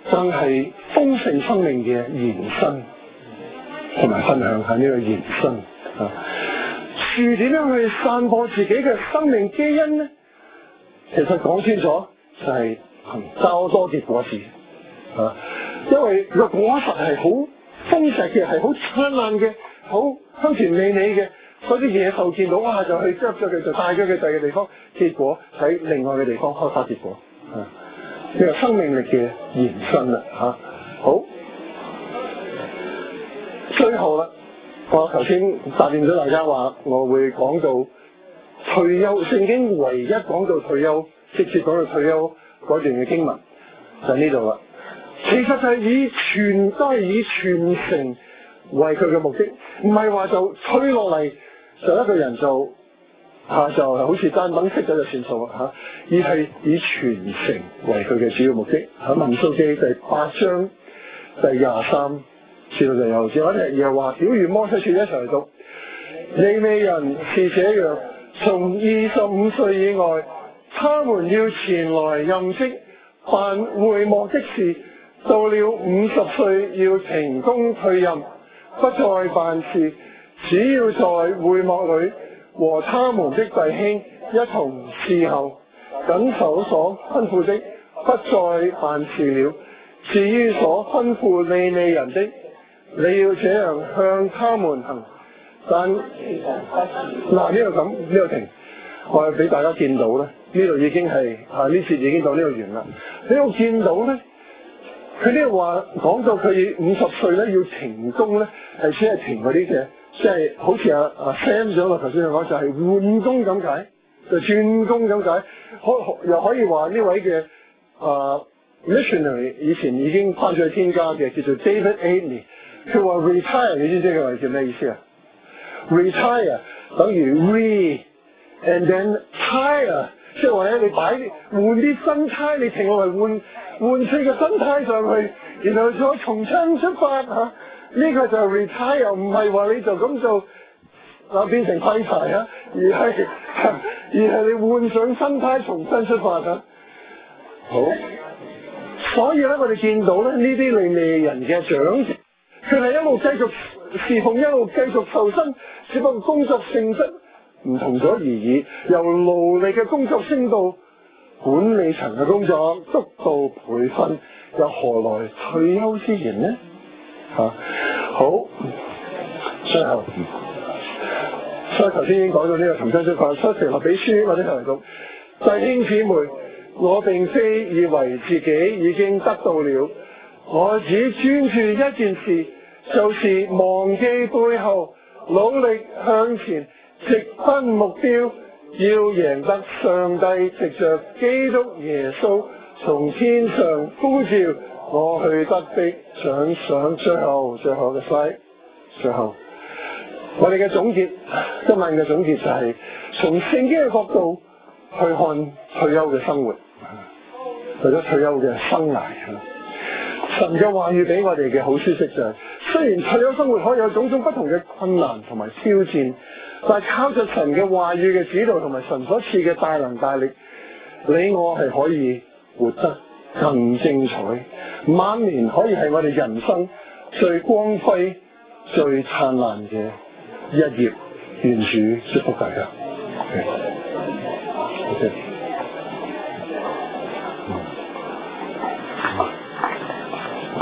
更係豐盛生命嘅延伸，同埋分享下呢個延伸啊。樹點樣去散播自己嘅生命基因呢？其實講清楚就係行較多結果子啊，因為個果實係好豐碩嘅，係好燦爛嘅，好香甜美美嘅，所以野獸見到哇就去捉咗佢，就帶咗佢第二個地方，結果喺另外嘅地方開花結果啊。呢個生命力嘅延伸啦嚇、啊。好，最後啦，我頭先答應咗大家話，我會講到退休，聖經唯一講到退休，直接講到退休嗰段嘅經文就喺呢度啦。其實就係以傳，都係以傳承為佢嘅目的，唔係話就吹落嚟就一個人就嚇、啊、就好似單等識咗就算數嚇、啊，而係以傳承為佢嘅主要目的。喺民數記第八章第廿三至到第廿六節，我哋又話曉諭摩西說一齊嚟讀。利未人是這樣，從二十五歲以外，他們要前來任職辦會幕的事，到了五十歲要停工退任，不再辦事，只要在會幕裏和他們的弟兄一同侍候，謹守所吩咐的，不再辦事了。至於所吩咐利未人的，你要這樣向他們行。但嗱，呢度咁呢度停，我係俾大家見到咧，呢度已經係啊呢節已經到呢度完啦。呢度見到咧，佢呢度話講到佢五十歲咧要停工咧，係只係停嗰啲嘅，即係好似阿阿 Sam 長老頭先講就係換工咁解，就轉工咁解。可又可以話呢位嘅啊 missionary 以前已經翻咗去天家嘅，叫做 David Aidney， 佢話 retire， 你知唔知佢係叫咩意思啊？Retire 等於 re and then tire， 即係話咧，你擺換啲新胎，你停落嚟換換四個新胎上去，然後再重新出發嚇。呢、啊這個就係 retire， 唔係話你就咁做啊變成廢柴啊，而係而係你換上新胎重新出發啊。好，所以咧，我哋見到咧呢啲利未人嘅長者，佢係一路繼續侍奉，一路繼續受薪，只不過工作性質唔同咗而已，由勞力嘅工作升到管理層嘅工作，督導培訓，又何來退休之言呢？嚇、啊，好，最後，所以頭先已經講到呢個尋親出發，所以腓立比書或者係嚟讀，弟兄姊妹，我並非以為自己已經得到了，我只專注一件事。就是忘記背後，努力向前，直奔目標，要贏得上帝藉着基督耶穌從天上呼召我去得的獎賞。最後，最後嘅 slide， 最後，我哋嘅總結，今晚嘅總結就係、是、從聖經嘅角度去看退休嘅生活，或者退休嘅生涯。神嘅話語俾我哋嘅好消息就係、是，雖然退休生活可以有種種不同嘅困難同埋挑戰，但係靠着神嘅話語嘅指導同埋神所賜嘅大能大力，你我係可以活得更精彩，晚年可以係我哋人生最光輝、最燦爛嘅一頁。願主祝福大家。Okay. Okay.